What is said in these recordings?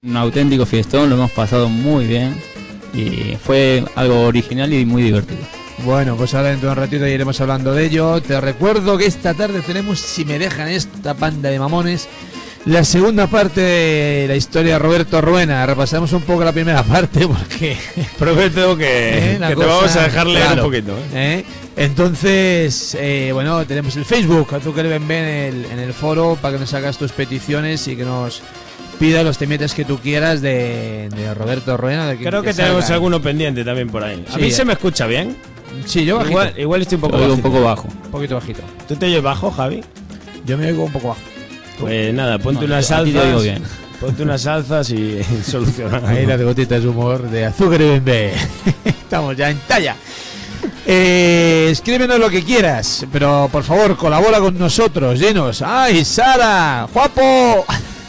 Un auténtico fiestón, lo hemos pasado muy bien y fue algo original y muy divertido. Bueno, pues ahora dentro de un ratito ya iremos hablando de ello. Te recuerdo que esta tarde tenemos, si me dejan esta panda de mamones, la segunda parte de la historia de Roberto Ruena. Repasamos un poco la primera parte porque prometo que te vamos a dejar leer un poquito. Entonces, bueno, tenemos el Facebook, Azúcar y Bembé en el foro para que nos hagas tus peticiones y que nos pida los temetes que tú quieras de Roberto Ruena. Creo que tenemos alguno pendiente también por ahí. ¿A mí se me escucha bien? Sí, yo bajito. Igual estoy un poco bajo. Un poquito bajito. ¿Tú te oyes bajo, Javi? Yo me oigo un poco bajo. Pues nada, ponte unas salsas. Ponte unas salsas y soluciona. Ahí las gotitas de humor de Azúcar y Bembé. Estamos ya en talla. Escríbenos lo que quieras, pero por favor colabora con nosotros. Dinos, ¡ay, Sara! ¡Guapo!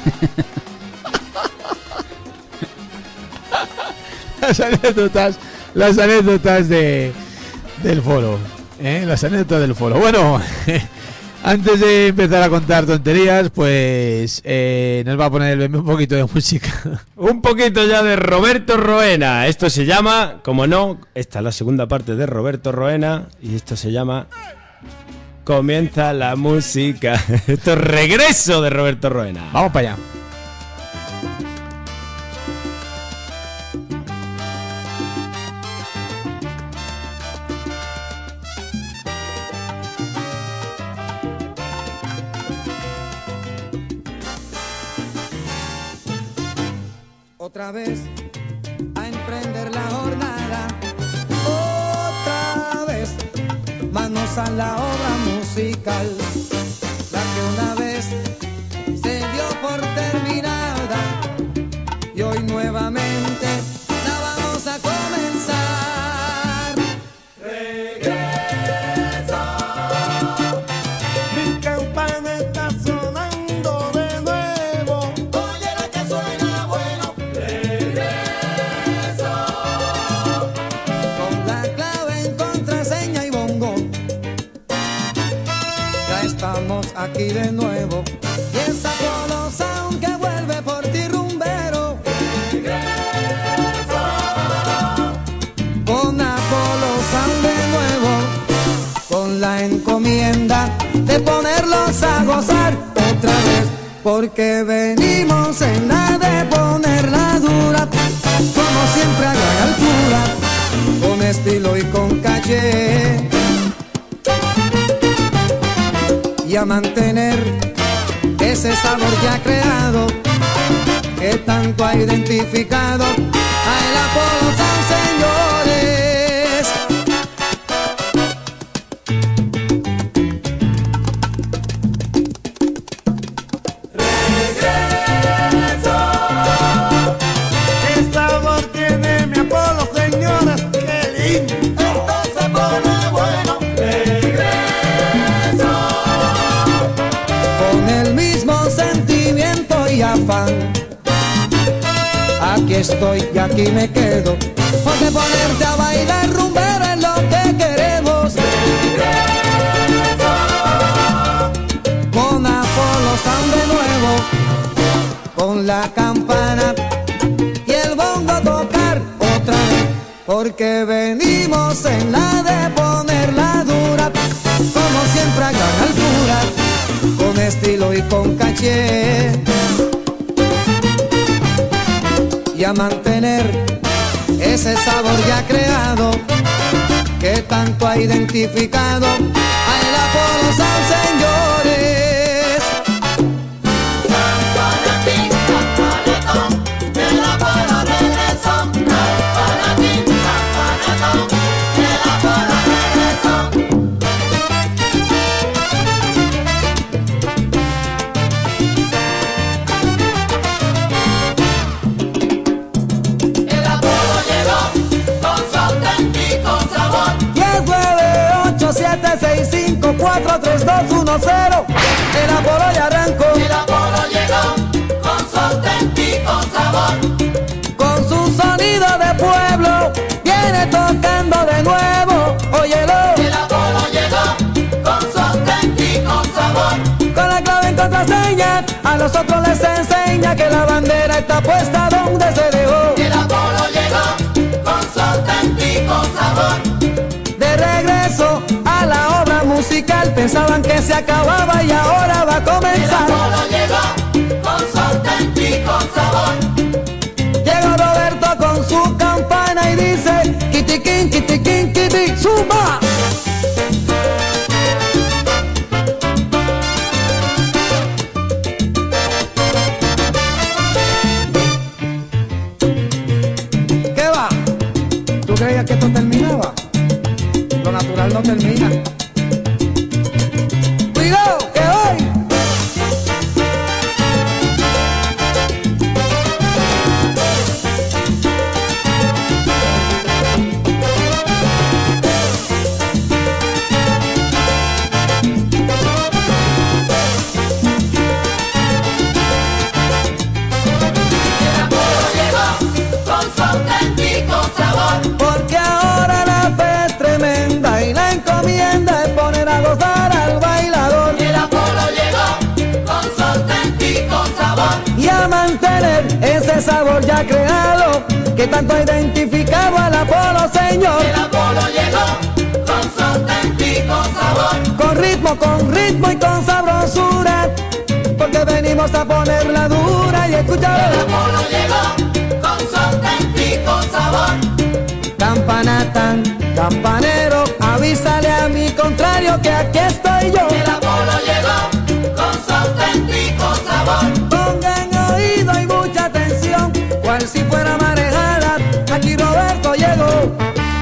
las anécdotas del foro, las anécdotas del foro. Bueno, antes de empezar a contar tonterías, pues nos va a poner el Bembé un poquito de música. Un poquito ya de Roberto Roena. Esto se llama, como no, esta es la segunda parte de Roberto Roena y esto se llama Comienza la música. Esto es regreso de Roberto Roena. Vamos para allá. Otra vez a emprender la jornada, otra vez manos a la obra musical, la que una vez se dio por terminada y hoy nuevamente la vamos a comenzar. Regreso, mi campana está sonando de nuevo, oye la que suena bueno. Regreso, con la clave en contraseña y bongo, ya estamos aquí de nuevo. Y esa Apollo Sound que vuelve por ti, rumbero. Regreso, con Apollo Sound de nuevo, con la encomienda de ponerlos a gozar otra vez, porque venimos en la de ponerla dura, como siempre a gran altura, con estilo y con caché, y a mantener ese sabor ya creado, que tanto ha identificado a el Apollo Sound, señores. Regreso, qué sabor tiene mi Apollo, señoras, qué lindo. Esto se pone bueno. Regreso, con el mismo sentimiento y afán. Aquí estoy y aquí me quedo, porque ponerte a bailar rumbero es lo que queremos. Regreso, con Apollo Sound de nuevo, con la campana y el bongo tocar otra vez, porque venimos en la de ponerla dura, como siempre a gran altura, con estilo y con caché, y a mantener ese sabor ya creado, que tanto ha identificado a el Apollo Sound, señores. Campanatín, campanetón, el Apollo regresó. Campanatín, campanetón, el Apollo regresó. El Apollo llegó con su auténtico sabor. 10-9-8-7-6-5-4-3-2-1-0. El Apollo ya arrancó. El Apollo llegó con su auténtico sabor, con su sonido de pueblo, viene tocando de nuevo, óyelo. El Apollo llegó con su auténtico sabor, con la clave en contra la seña, a nosotros les enseña que la bandera está puesta donde se dejó. El Apolo llegó con su auténtico sabor. De regreso a la obra musical, pensaban que se acababa y ahora va a El comenzar. Apolo llegó con su auténtico sabor. Llega Roberto con su campana y dice: kitiquín, kitiquín, kiti, zumba. ¿Qué va? ¿Tú creías que esto terminaba? Lo natural no termina. Cuidado, que hoy El Apolo llegó con su auténtico sabor. porque ahora la fe es tremenda y la encomienda es poner a gozar al bailador El Apolo llegó con su auténtico sabor. y a mantener ese sabor ya creado que tanto ha identificado al Apolo, señor. El Apolo llegó con su auténtico sabor. Con ritmo y con sabrosura, porque venimos a ponerla dura y El escuchar. Apolo llegó con su auténtico sabor. Campana tan campanero, avísale a mi contrario que aquí estoy yo. El Apolo llegó con su auténtico sabor. Pongan oído y mucha atención, cual si fuera marejada, aquí Roberto llegó.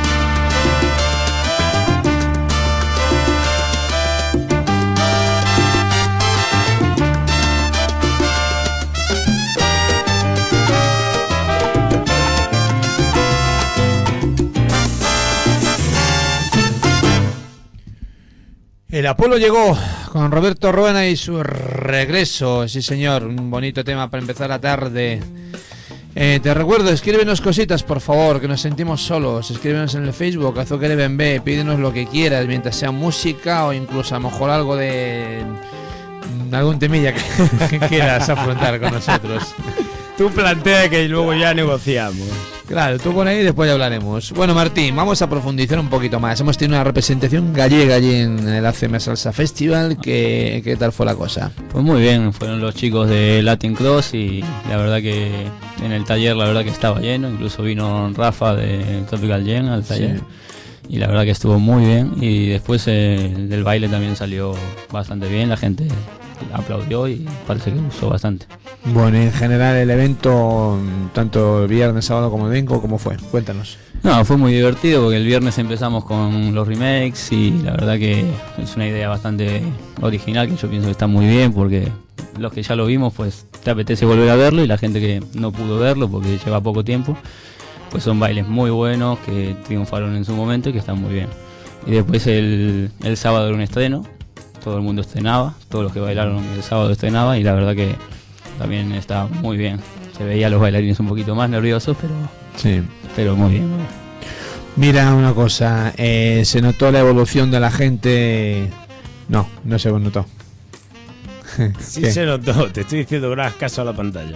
El Apolo llegó con Roberto Ruena y su regreso. Sí, señor, un bonito tema para empezar la tarde. Te recuerdo, escríbenos cositas, por favor, que nos sentimos solos. Escríbenos en el Facebook, Azúcar B, pídenos lo que quieras, mientras sea música o incluso a lo mejor algo de algún temilla que quieras afrontar con nosotros. Tú plantea que luego ya negociamos. Claro, tú pon ahí y después ya hablaremos. Bueno, Martín, vamos a profundizar un poquito más. Hemos tenido una representación gallega allí en el ACM Salsa Festival. ¿Qué tal fue la cosa? Pues muy bien, fueron los chicos de Latin Cross y la verdad que en el taller la verdad que estaba lleno, incluso vino Rafa de Tropical Gen al taller. Sí. Y la verdad que estuvo muy bien y después del baile también salió bastante bien, la gente aplaudió y parece que gustó bastante. Bueno, en general el evento, tanto el viernes, sábado como domingo, ¿cómo fue? Cuéntanos. No, fue muy divertido porque el viernes empezamos con los remakes y la verdad que es una idea bastante original que yo pienso que está muy bien porque los que ya lo vimos pues te apetece volver a verlo y la gente que no pudo verlo porque lleva poco tiempo pues son bailes muy buenos que triunfaron en su momento y que están muy bien. Y después el sábado era un estreno, todo el mundo estrenaba, todos los que bailaron el sábado estrenaba y la verdad que también está muy bien. Se veía a los bailarines un poquito más nerviosos, Sí. pero muy bien, muy bien. Mira una cosa, ¿se notó la evolución de la gente? No se notó. Sí ¿Qué? se notó, te estoy diciendo que no hagas caso a la pantalla.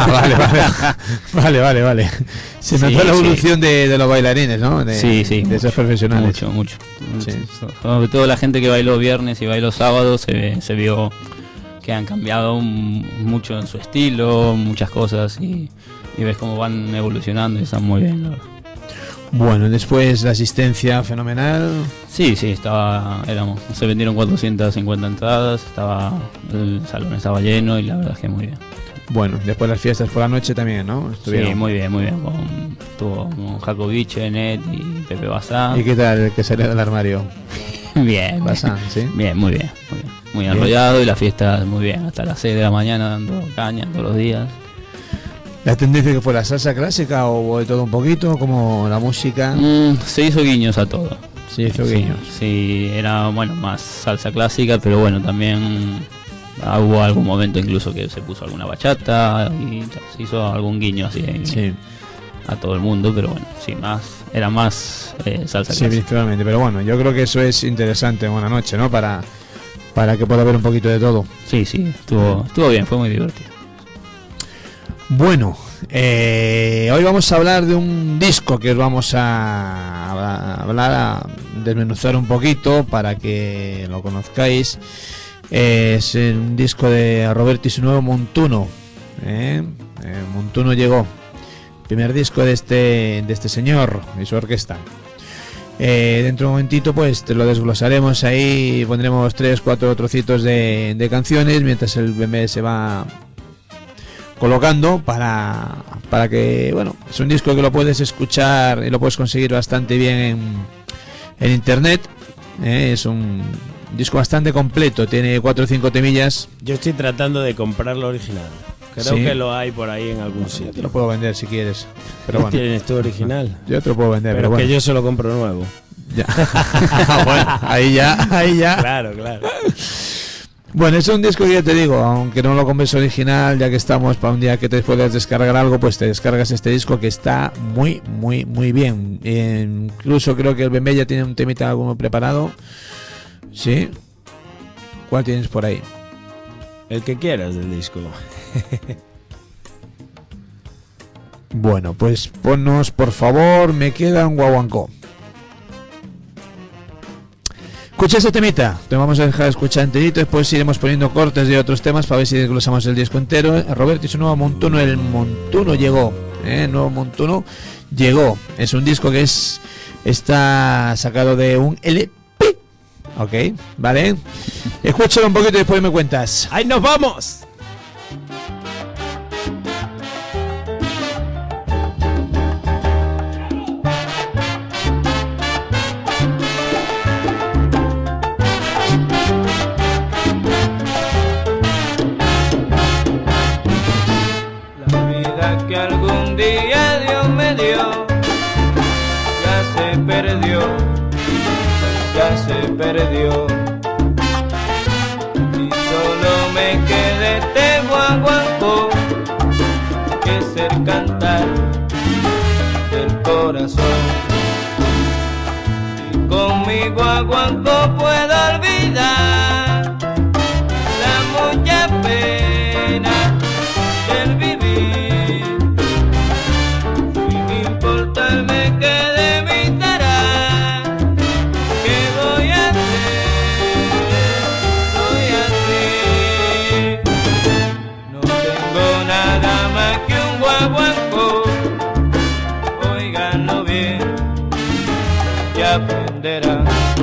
Vale. Se notó Sí, la sí. evolución de los bailarines, ¿no? Sí, De esos profesionales. Mucho. Sí. Sobre todo la gente que bailó viernes y bailó sábado se vio que han cambiado mucho en su estilo, muchas cosas y ves cómo van evolucionando y están muy bien, la verdad. Bueno, después la asistencia fenomenal. Sí, se vendieron 450 entradas, el salón estaba lleno y la verdad es que muy bien. Bueno, después las fiestas por la noche también, ¿no? Sí, muy bien. Estuvo con Jacobiche, Net y Pepe Bazán. ¿Y qué tal el que salió del armario? Bien, Bazán, ¿sí? Bien, muy bien. Muy enrollado y la fiesta muy bien, hasta las 6 de la mañana dando caña todos los días. ¿La tendencia que fue la salsa clásica o hubo de todo un poquito, como la música? Se hizo guiños a todo. Sí, hizo guiños. Sí, era más salsa clásica, pero bueno, también hubo algún momento incluso que se puso alguna bachata y se hizo algún guiño así Sí, a todo el mundo, pero bueno, sí, era más salsa sí, clásica. principalmente. Pero bueno, yo creo que eso es interesante en una noche, ¿no? Para para que pueda ver un poquito de todo. Sí, estuvo bien, fue muy divertido. Bueno, hoy vamos a hablar de un disco que os vamos a hablar, a desmenuzar un poquito para que lo conozcáis. Es un disco de Roberto y su nuevo Montuno. Montuno llegó, primer disco de este señor y su orquesta. Dentro de un momentito pues te lo desglosaremos ahí, pondremos 3-4 trocitos de canciones mientras el BM se va colocando para que, bueno, es un disco que lo puedes escuchar y lo puedes conseguir bastante bien en internet. Es un disco bastante completo, tiene 4 o 5 temillas. Yo estoy tratando de comprar lo original. Creo que lo hay por ahí en algún sitio. Te lo puedo vender si quieres, pero bueno. ¿Tienes tu original? Yo te lo puedo vender, pero bueno. que yo solo compro nuevo. Ya. Bueno, ahí ya. Claro. Bueno, es un disco que ya te digo, aunque no lo compres original, ya que estamos para un día que te puedas descargar algo, pues te descargas este disco que está muy bien. Incluso creo que el BM ya tiene un temita alguno preparado. ¿Sí? ¿Cuál tienes por ahí? El que quieras del disco. Bueno, pues ponnos por favor, me queda un guaguancó. Escucha ese temita, te vamos a dejar escuchar enterito, después iremos poniendo cortes de otros temas para ver si desglosamos el disco entero. Roberto y su nuevo Montuno, el Montuno llegó, el nuevo Montuno llegó. Es un disco que está sacado de un LP, ok, vale. Escúchalo un poquito y después me cuentas. ¡Ahí nos vamos! Que algún día Dios me dio, ya se perdió, y solo me queda este guaguancó, que es el cantar del corazón, y con mi guaguancó puedo olvidar la mucha pena del vivir. Me quedé mi tara, ¿qué voy a hacer? No tengo nada más que un guaguancó, óiganlo bien y aprenderán.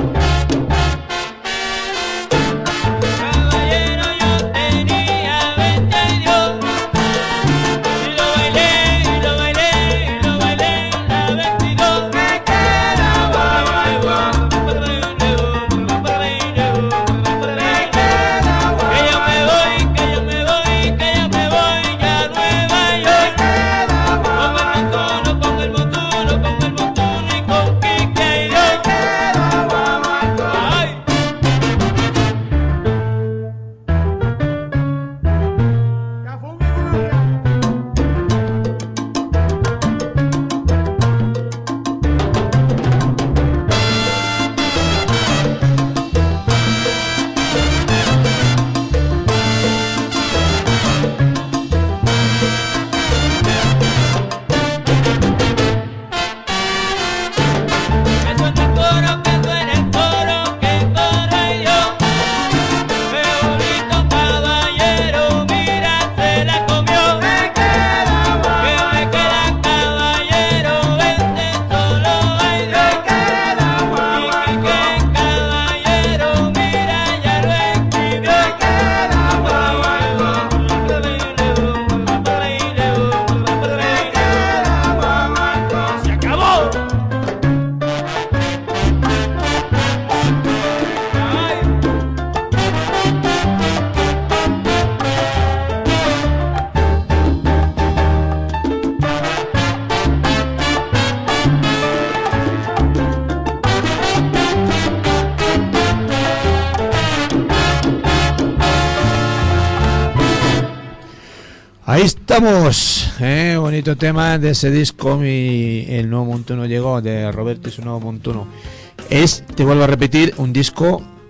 Ahí estamos, bonito tema de ese disco, el nuevo Montuno llegó, de Roberto y su nuevo Montuno. Te vuelvo a repetir, un disco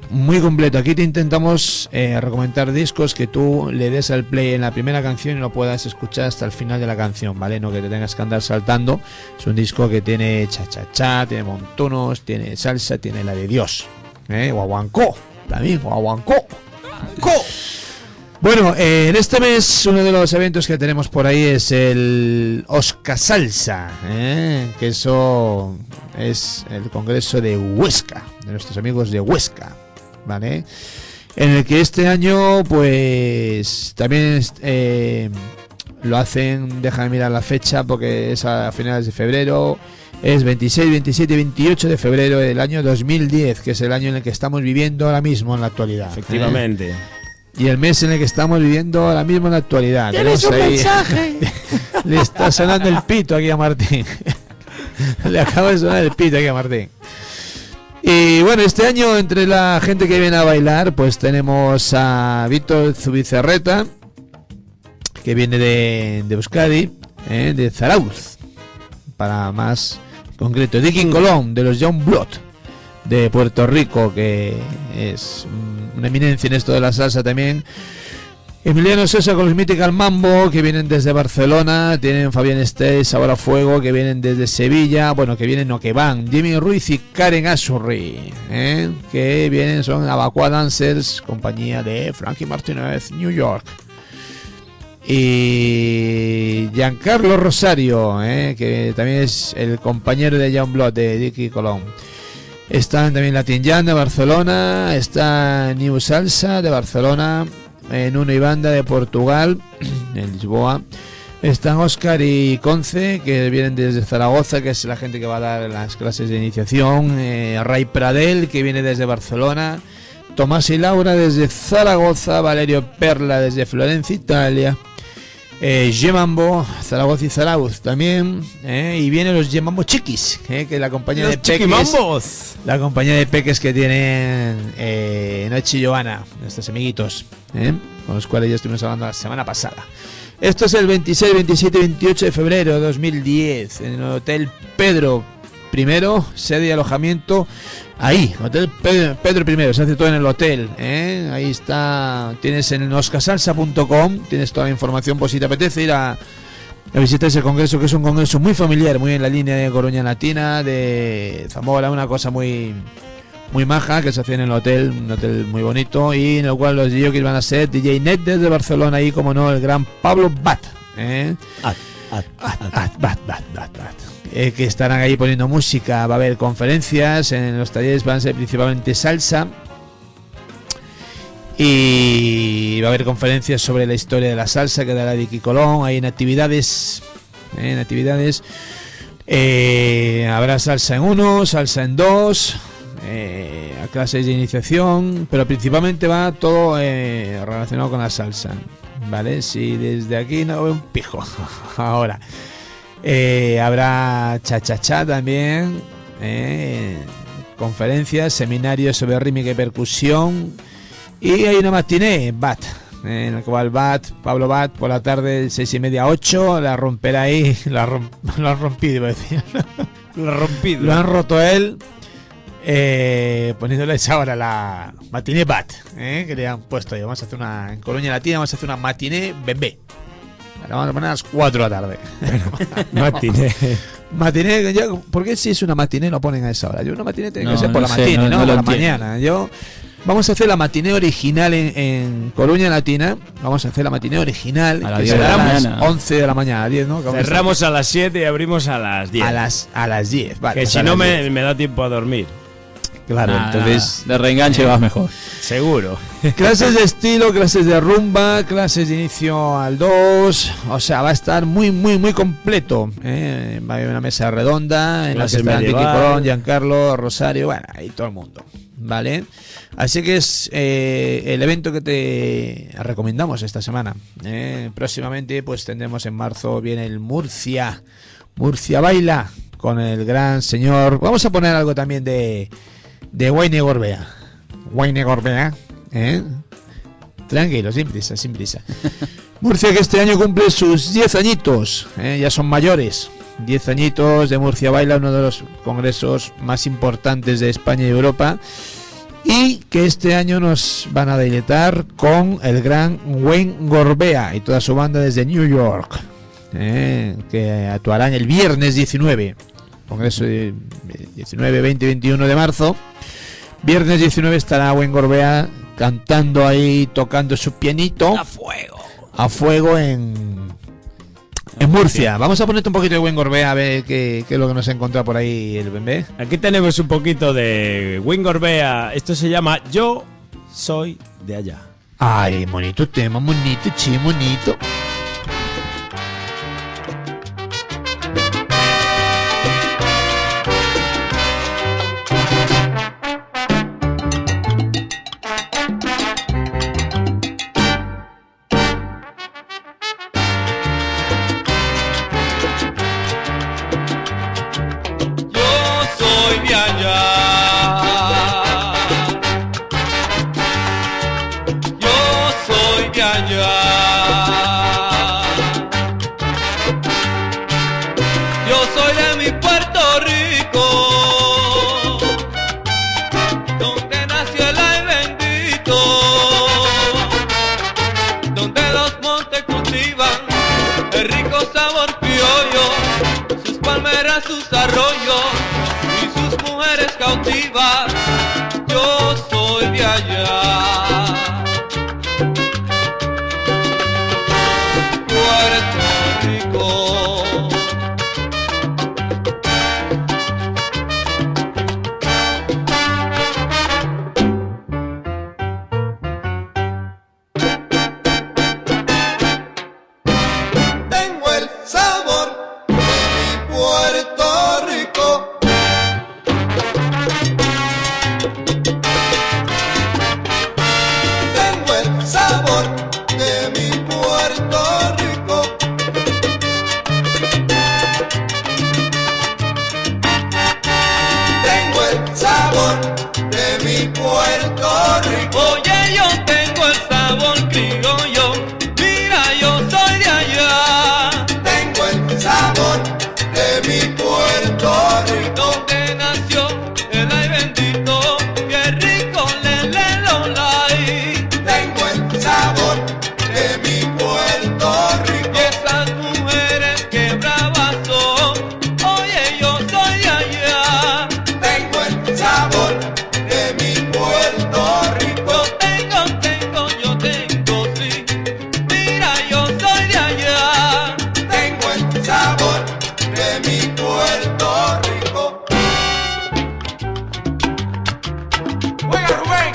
muy completo. Aquí te intentamos recomendar discos que tú le des al play en la primera canción y lo puedas escuchar hasta el final de la canción, ¿vale? No que te tengas que andar saltando. Es un disco que tiene cha-cha-cha, tiene montunos, tiene salsa, tiene la de Dios. Guaguancó, también guaguancó. Bueno, en este mes uno de los eventos que tenemos por ahí es el Oscar Salsa, que eso es el congreso de Huesca, de nuestros amigos de Huesca, ¿vale? En el que este año pues también lo hacen, déjame mirar la fecha porque es a finales de febrero, es 26, 27 y 28 de febrero del año 2010, que es el año en el que estamos viviendo ahora mismo en la actualidad. Efectivamente. Y el mes en el que estamos viviendo ahora mismo en la actualidad. ¿Tienes un mensaje? Le está sonando el pito aquí a Martín. Le acaba de sonar el pito aquí a Martín. Y bueno, este año entre la gente que viene a bailar, pues tenemos a Víctor Zubizarreta, que viene de Euskadi, de Zarauz, para más concreto. Dicky Colón, de los Young Blood, de Puerto Rico, que es una eminencia en esto de la salsa también. Emiliano Sosa con los Mythical Mambo, que vienen desde Barcelona. Tienen Fabián Estés, Ahora Fuego, que vienen desde Sevilla. Bueno, que vienen, no, que van. Jimmy Ruiz y Karen Asurri, que vienen, son Abacua Dancers, compañía de Frankie Martínez, New York. Y Giancarlo Rosario, que también es el compañero de Young Blood, de Dicky Colón. Están también Latin Jam de Barcelona, está New Salsa de Barcelona, Nuno y Banda de Portugal, en Lisboa. Están Óscar y Conce, que vienen desde Zaragoza, que es la gente que va a dar las clases de iniciación. Ray Pradel, que viene desde Barcelona. Tomás y Laura desde Zaragoza. Valerio Perla desde Florencia, Italia. Gemambo, Zaragoza y Zarauz también, y vienen los Gemambo Chiquis, que es la compañía de peques, la compañía de peques que tienen Noche y Giovanna, nuestros amiguitos, con los cuales ya estuvimos hablando la semana pasada. Esto es el 26, 27 y 28 de febrero de 2010 en el Hotel Pedro I, sede y alojamiento. Ahí, Hotel Pedro I, se hace todo en el hotel, ahí está, tienes en oscasalsa.com, tienes toda la información por si te apetece ir a visitar ese congreso, que es un congreso muy familiar, muy en la línea de Coruña Latina, de Zamora, una cosa muy muy maja que se hace en el hotel, un hotel muy bonito, y en el cual los DJs van a ser DJ Net desde Barcelona y, como no, el gran Pablo Bat, que estarán ahí poniendo música. Va a haber conferencias, en los talleres van a ser principalmente salsa, y va a haber conferencias sobre la historia de la salsa que dará Dicky Colón. Hay en actividades, habrá salsa en 1, salsa en 2, a clases de iniciación, pero principalmente va todo relacionado con la salsa, ¿vale? Si desde aquí no veo un pijo. Ahora habrá cha-cha-cha también, conferencias, seminarios sobre rítmica y percusión, y hay una matiné BAT, en la cual Pablo Bat, por la tarde 6:30 a 8, la romperá ahí, lo han rompido, iba a decir. Lo han roto él, poniéndoles ahora la matiné BAT, que le han puesto ahí. Vamos a hacer una, en Coruña Latina vamos a hacer una matiné bebé. La vamos a poner a las 4 de la tarde. Matiné, ¿por qué si es una matiné lo ponen a esa hora? Yo una matiné tiene que ser por la matiné, no por la mañana. Vamos a hacer la matiné original en Coruña Latina. Vamos a hacer la matiné original, a las que 10 de la mañana. 11 de la mañana, 10, ¿no? Cerramos a las 7 y abrimos a las 10. A las 10, vale. Que si no me da tiempo a dormir. Claro, entonces de reenganche vas mejor. Seguro. Clases de estilo, clases de rumba, clases de inicio al 2. O sea, va a estar muy, muy, muy completo. Va a haber una mesa redonda en la que estarán Dicky Colón, Giancarlo, Rosario, bueno, ahí todo el mundo, ¿vale? Así que es el evento que te recomendamos esta semana. Próximamente pues tendremos en marzo, viene el Murcia Baila, con el gran señor. Vamos a poner algo también de Wayne Gorbea. Tranquilo, sin prisa. Murcia, que este año cumple sus 10 añitos, ya son mayores. 10 añitos de Murcia Baila, uno de los congresos más importantes de España y Europa. y que este año nos van a deleitar con el gran Wayne Gorbea y toda su banda desde New York, que actuarán el viernes 19, Congreso de 19, 20 y 21 de marzo. Viernes 19 estará Wayne Gorbea cantando ahí, tocando su pianito a fuego en Murcia. Vamos a ponerte un poquito de Wayne Gorbea a ver qué es lo que nos ha encontrado por ahí el bebé. Aquí tenemos un poquito de Wayne Gorbea. Esto se llama Yo Soy de Allá. Ay, bonito tema, bonito, chi, bonito. Sus arroyos y sus mujeres cautivas, yo soy de allá. Puerto Rico. Tengo el sabor Puerto Rico. Tengo el sabor de mi Puerto Rico. Tengo el sabor de mi Puerto Rico. Oye, yo tengo el sabor criollo. Mira, yo soy de allá. Tengo el sabor de mi Puerto Rico. Donde nació el ay bendito, qué rico le lo lai. Tengo el sabor de mi Puerto Rico. Y esas mujeres que bravas son, oye, yo soy de allá. Tengo el sabor de mi Puerto Rico. Yo tengo, sí. Mira, yo soy de allá. Tengo el sabor de mi Puerto Rico. Juega Rubén.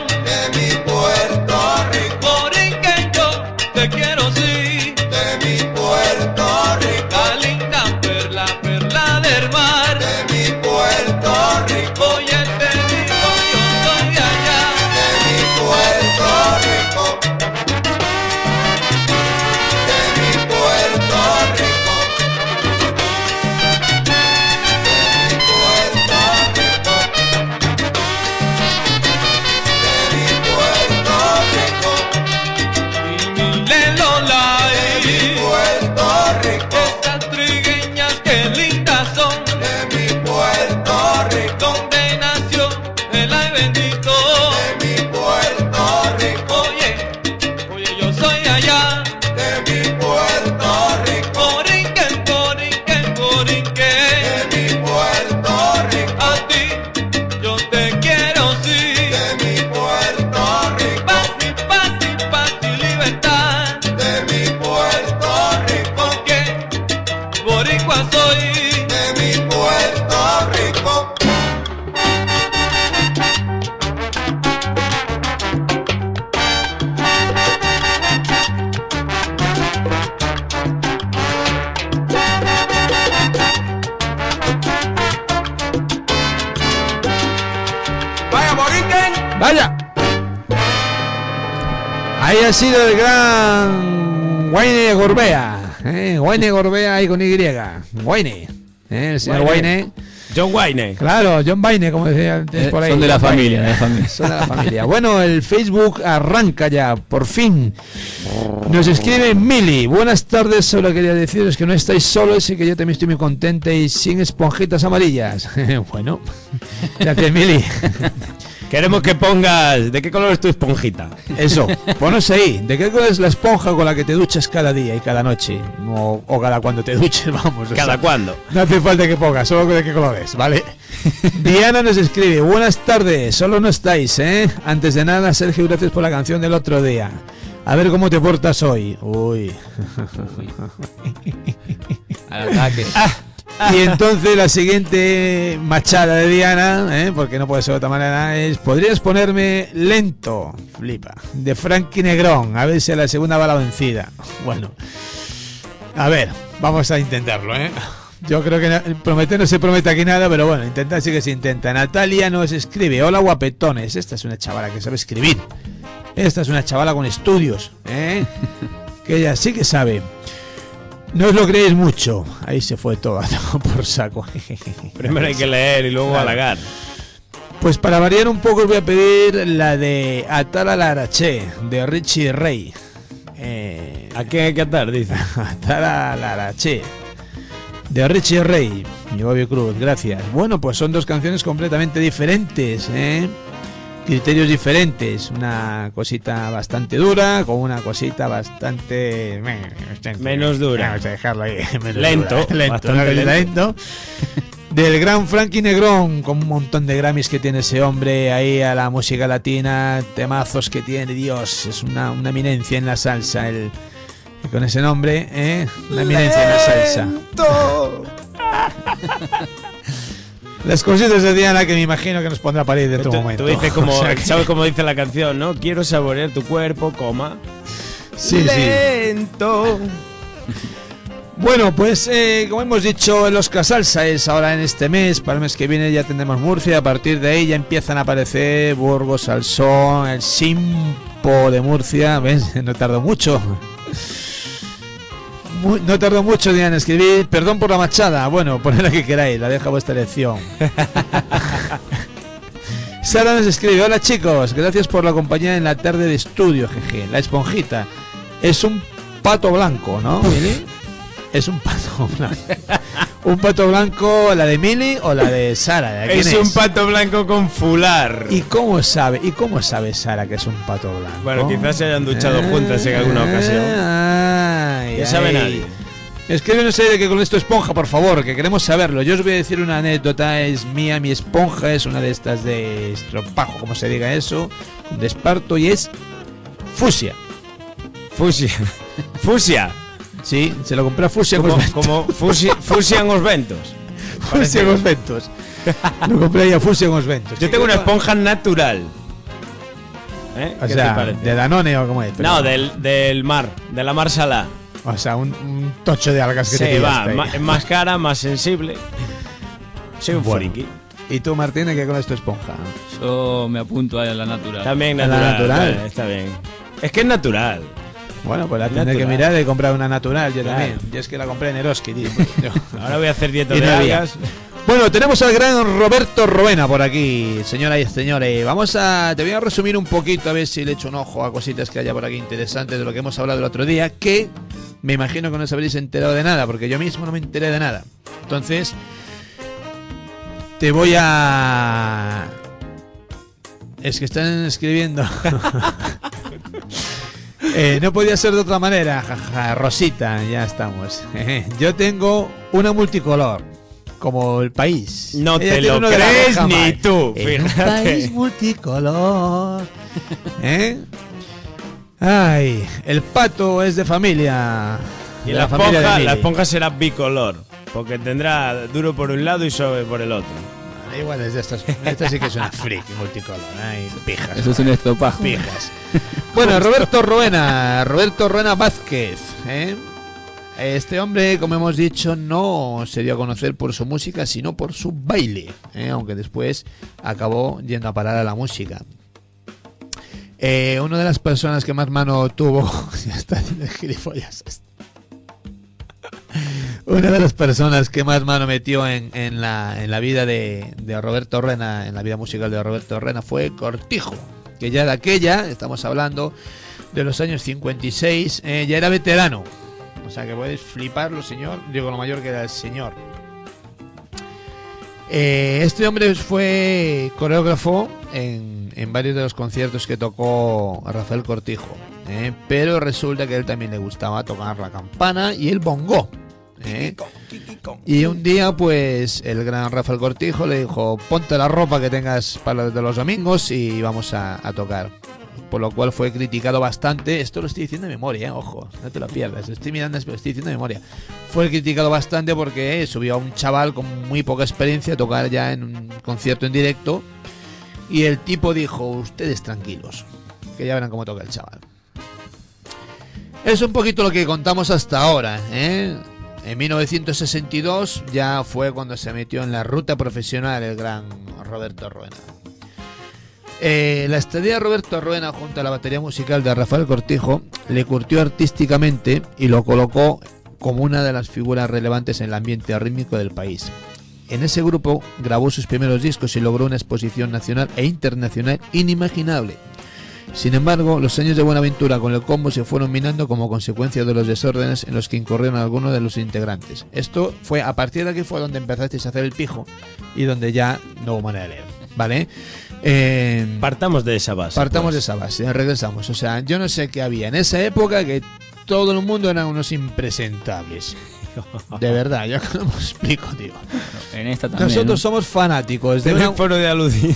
De mi Boriken. ¡Vaya! Ahí ha sido el gran Wayne Gorbea. Wayne Gorbea ahí con Y. Wayne. El señor Wayne. John Wayne. Claro, John Wayne, como decía antes por ahí. Son de la familia, de la familia. Son de la familia. Bueno, el Facebook arranca ya, por fin. Nos escribe Mili. Buenas tardes, solo quería deciros que no estáis solos y que yo también estoy muy contenta y sin esponjitas amarillas. Bueno, gracias, Mili. Queremos que pongas... ¿De qué color es tu esponjita? Eso, ponos ahí. ¿De qué color es la esponja con la que te duchas cada día y cada noche? O cada cuando te duches, vamos. ¿Cada cuándo? No hace falta que pongas, solo de qué color es, ¿vale? Diana nos escribe, buenas tardes, solo no estáis, ¿eh? Antes de nada, Sergio, gracias por la canción del otro día. A ver cómo te portas hoy. Uy. Al ataque. Y entonces la siguiente machada de Diana, porque no puede ser de otra manera, es: ¿podrías ponerme Lento? Flipa. De Frankie Negrón, a ver si a la segunda va la vencida. Bueno, a ver, vamos a intentarlo, ¿eh? Yo creo que prometer no se promete aquí nada, pero bueno, intentar sí que se intenta. Natalia nos escribe, hola guapetones, esta es una chavala que sabe escribir. Esta es una chavala con estudios, que ella sí que sabe. No os lo creéis mucho. Ahí se fue todo por saco. Primero hay que leer y luego halagar. Pues para variar un poco os voy a pedir la de Atala Larache, de Richie Ray. ¿A quién hay que atar? Dice. Atala Larache, de Richie Ray. Y Bobby Cruz, gracias. Bueno, pues son dos canciones completamente diferentes, criterios diferentes, una cosita bastante dura con una cosita bastante menos dura. Vamos a dejarlo ahí. Lento, bastante lento. Del gran Frankie Negrón, con un montón de Grammys que tiene ese hombre ahí a la música latina, temazos que tiene, Dios, es una eminencia en la salsa, con ese nombre, una eminencia en la salsa. Las cositas de Diana que me imagino que nos pondrá a parir dentro de un momento. Tú dices como, o sea que... ¿sabes cómo dice la canción, no? Quiero saborear tu cuerpo, coma. Sí, lento. Bueno, pues como hemos dicho, el Oscar Salsa es ahora en este mes. Para el mes que viene ya tendremos Murcia. A partir de ahí ya empiezan a aparecer Burgos, Salsón, el Simpo de Murcia. ¿Ves? No tardó mucho. No tardó mucho en escribir. Perdón por la machada. Bueno, poned la que queráis, la dejo a vuestra elección. Sara nos escribe: hola chicos, gracias por la compañía en la tarde de estudio, jeje. La esponjita es un pato blanco, ¿no, Mili? Es un pato blanco. ¿Un pato blanco, la de Mili o la de Sara? Es un pato blanco con fular. ¿Y cómo sabe Sara que es un pato blanco? Bueno, quizás se hayan duchado juntas en alguna ocasión. Ya sabe nadie. Escríbenos ahí de que con esto esponja, por favor, que queremos saberlo. Yo os voy a decir una anécdota, es mía, mi esponja es una de estas de estropajo, como se diga eso, de esparto, y es fusia. Fusia. Sí, se lo compré a Fusia como Fusia en los ventos. Fusia en los ventos. Lo compré ahí a Fusia en los ventos. Yo tengo una esponja natural. O sea, de Danone o como es. Pero... No, del mar, de la mar salada. O sea, un tocho de algas que te va, es más cara, más sensible. Soy un friki. ¿Y tú, Martín, qué con esto esponja? Yo me apunto a la natural. También natural. ¿La natural? Vale, está bien. Es que es natural. Bueno, pues la tendré que mirar y comprar una natural, yo también. Yo es que la compré en Eroski, tío. Ahora voy a hacer dieta de algas. Bueno, tenemos al gran Roberto Roena por aquí, señoras y señores. Te voy a resumir un poquito, a ver si le echo un ojo a cositas que haya por aquí interesantes de lo que hemos hablado el otro día, que me imagino que no os habréis enterado de nada, porque yo mismo no me enteré de nada. Entonces, te voy a... Es que están escribiendo... no podía ser de otra manera, jaja, Rosita, ya estamos. Yo tengo una multicolor, como el país. No te lo crees ni tú, fíjate. Un país multicolor. Ay, el pato es de familia. Y la esponja será bicolor, porque tendrá duro por un lado y suave por el otro. Igual es de estas. Esta sí que es una friki multicolor. Ay, pijas. Eso es un estropajo. Pijas. Bueno, Roberto Roena Vázquez, Este hombre, como hemos dicho, no se dio a conocer por su música, sino por su baile, aunque después acabó yendo a parar a la música. Una de las personas que más mano tuvo... ya está haciendo gilipollas. Una de las personas que más mano metió en la vida de Roberto Ruena, en la vida musical de Roberto Ruena, fue Cortijo, que ya de aquella, estamos hablando de los años 56, ya era veterano. O sea que podéis fliparlo, señor. Digo, lo mayor que era el señor. Este hombre fue coreógrafo en varios de los conciertos que tocó Rafael Cortijo, pero resulta que a él también le gustaba tocar la campana y el bongo. Y un día, pues, el gran Rafael Cortijo le dijo: ponte la ropa que tengas para los de los domingos y vamos a tocar. Por lo cual fue criticado bastante. Esto lo estoy diciendo de memoria, ojo, no te lo pierdas. Estoy mirando, pero estoy diciendo de memoria. Fue criticado bastante porque subió a un chaval con muy poca experiencia a tocar ya en un concierto en directo. Y el tipo dijo: ustedes tranquilos, que ya verán cómo toca el chaval. Es un poquito lo que contamos hasta ahora, En 1962 ya fue cuando se metió en la ruta profesional el gran Roberto Ruena. La estadía de Roberto Ruena junto a la batería musical de Rafael Cortijo le curtió artísticamente y lo colocó como una de las figuras relevantes en el ambiente rítmico del país. En ese grupo grabó sus primeros discos y logró una exposición nacional e internacional inimaginable. Sin embargo, los años de Buenaventura con el combo se fueron minando como consecuencia de los desórdenes en los que incurrieron algunos de los integrantes. Esto fue, a partir de aquí fue donde empezasteis a hacer el pijo y donde ya no hubo manera de leer, ¿vale? Partamos de esa base. Partamos de esa base, regresamos. O sea, yo no sé qué había en esa época que todo el mundo eran unos impresentables. De verdad, yo no me explico, tío. En esta también, Nosotros ¿no? somos fanáticos de un una... foro de aludidos.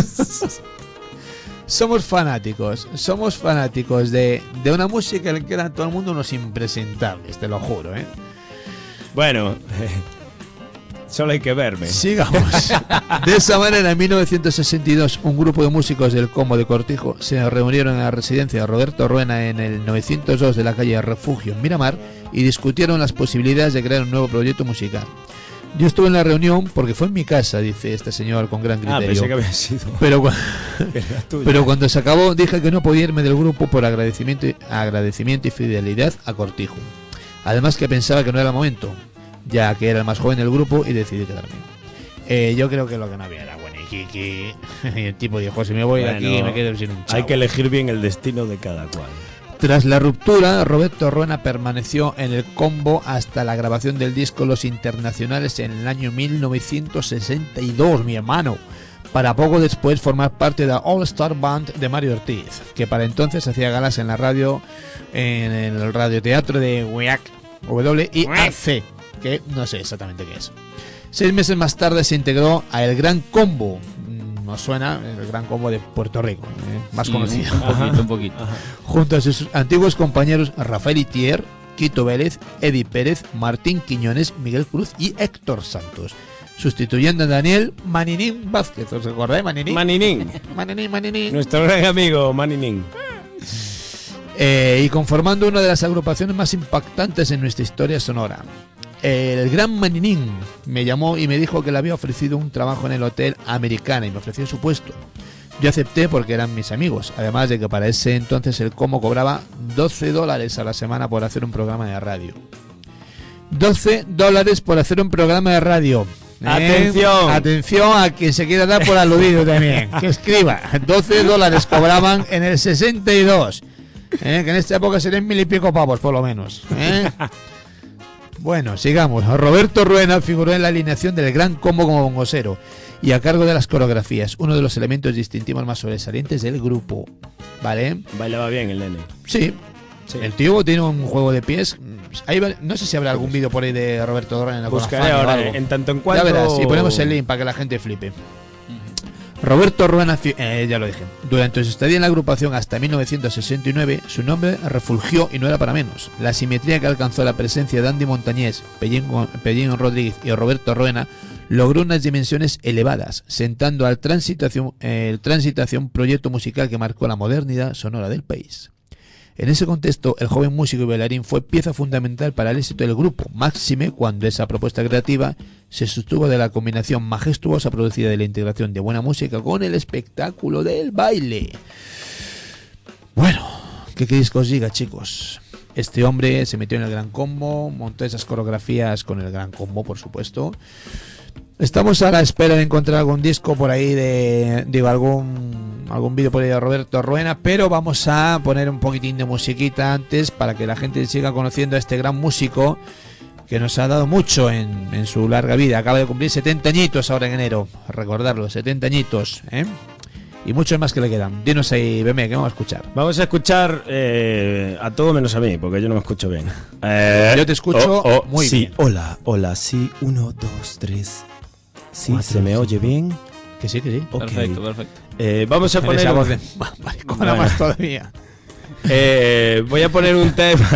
Somos fanáticos de una música en la que eran todo el mundo unos impresentables, te lo juro, Bueno, solo hay que verme. Sigamos. De esa manera, en 1962, un grupo de músicos del combo de Cortijo se reunieron en la residencia de Roberto Ruena en el 902 de la calle Refugio, en Miramar, y discutieron las posibilidades de crear un nuevo proyecto musical. Yo estuve en la reunión porque fue en mi casa, dice este señor con gran criterio. Pensé que había sido. Pero cuando se acabó dije que no podía irme del grupo por agradecimiento y fidelidad a Cortijo. Además que pensaba que no era el momento, ya que era el más joven del grupo y decidí quedarme. Yo creo que lo que no había era bueno y el tipo dijo: si me voy de aquí me quedo sin un chavo. Hay que elegir bien el destino de cada cual. Tras la ruptura, Roberto Ruena permaneció en el combo hasta la grabación del disco Los Internacionales en el año 1962, mi hermano, para poco después formar parte de la All Star Band de Mario Ortiz, que para entonces hacía galas en la radio, en el radioteatro de WIAC, WIAC, que no sé exactamente qué es. 6 meses más tarde se integró a El Gran Combo. Nos suena el Gran Combo de Puerto Rico, más conocido. Un poquito. Junto a sus antiguos compañeros Rafael Itier, Quito Vélez, Eddie Pérez, Martín Quiñones, Miguel Cruz y Héctor Santos, sustituyendo a Daniel Maninín Vázquez. ¿Os acordáis, Maninín? Maninín. Nuestro gran amigo Maninín. Y conformando una de las agrupaciones más impactantes en nuestra historia sonora. El gran Maninín me llamó y me dijo que le había ofrecido un trabajo en el Hotel Americana y me ofreció su puesto. Yo acepté porque eran mis amigos, además de que para ese entonces el combo cobraba $12 a la semana por hacer un programa de radio. $12 por hacer un programa de radio. Atención a quien se quiera dar por aludido también, que escriba. $12 cobraban en el 62, que en esta época serían 1000 y pico pavos por lo menos. Bueno, sigamos. Roberto Ruena figuró en la alineación del Gran Combo como bongosero y a cargo de las coreografías, uno de los elementos distintivos más sobresalientes del grupo. ¿Vale? Bailaba bien el nene. Sí. El tío tiene un juego de pies. No sé si habrá algún vídeo por ahí de Roberto Ruena. Buscaré ahora, en tanto en cuanto. Ya verás, y ponemos el link para que la gente flipe. Roberto Ruena, ya lo dije, durante su estadía en la agrupación hasta 1969, su nombre refulgió y no era para menos. La simetría que alcanzó la presencia de Andy Montañés, Pellín Rodríguez y Roberto Ruena logró unas dimensiones elevadas, sentando al Transitación, proyecto musical que marcó la modernidad sonora del país. En ese contexto, el joven músico y bailarín fue pieza fundamental para el éxito del grupo, máxime cuando esa propuesta creativa se sostuvo de la combinación majestuosa producida de la integración de buena música con el espectáculo del baile. Bueno, ¿qué queréis que os diga, chicos? Este hombre se metió en el Gran Combo, montó esas coreografías con el Gran Combo, por supuesto. Estamos a la espera de encontrar algún disco por ahí algún vídeo por ahí de Roberto Ruena, pero vamos a poner un poquitín de musiquita antes para que la gente siga conociendo a este gran músico que nos ha dado mucho en su larga vida. Acaba de cumplir 70 añitos ahora en enero, recordarlo, 70 añitos, ¿eh? Y muchos más que le quedan. Dinos ahí, Beme, ¿qué vamos a escuchar? Vamos a escuchar a todo menos a mí, porque yo no me escucho bien. Yo te escucho muy sí, bien. Hola, sí, 1, 2, 3. Sí, ¿se me oye bien? Que sí. Okay. Perfecto. Vamos a poner... Esa voz de maricona más todavía. Voy a poner un tema...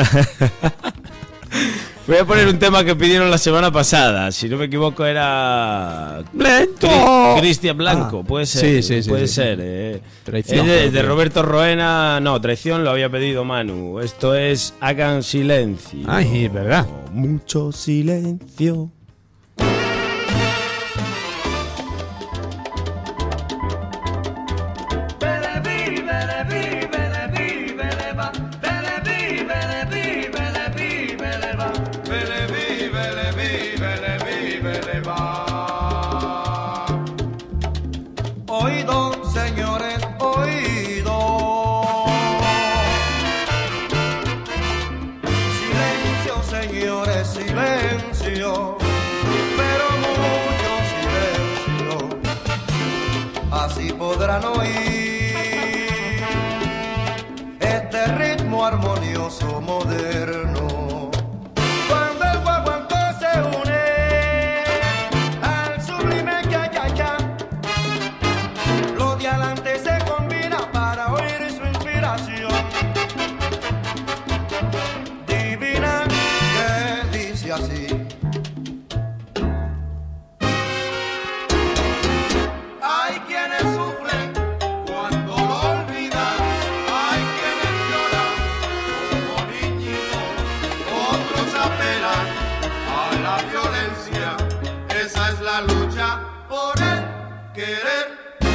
Voy a poner un tema que pidieron la semana pasada. Si no me equivoco era... ¡Lento! Cristian Blanco, puede ser. Sí. Puede ser. Traición. Es de Roberto Roena. No, Traición lo había pedido Manu. Esto es Hagan Silencio. Ay, ¿verdad? Mucho silencio. Oído, señores, oído. Silencio, señores, silencio. Pero mucho silencio. Así podrán oír este ritmo armonioso moderno. Cuando el guaguancó se une al sublime cha-cha-cha, lo de adelante se combina para oír su inspiración divina que dice así. Hay quienes sufren cuando lo olvidan, hay quienes lloran como niñitos, otros apelan a la violencia. Esa es la lucha por el querer.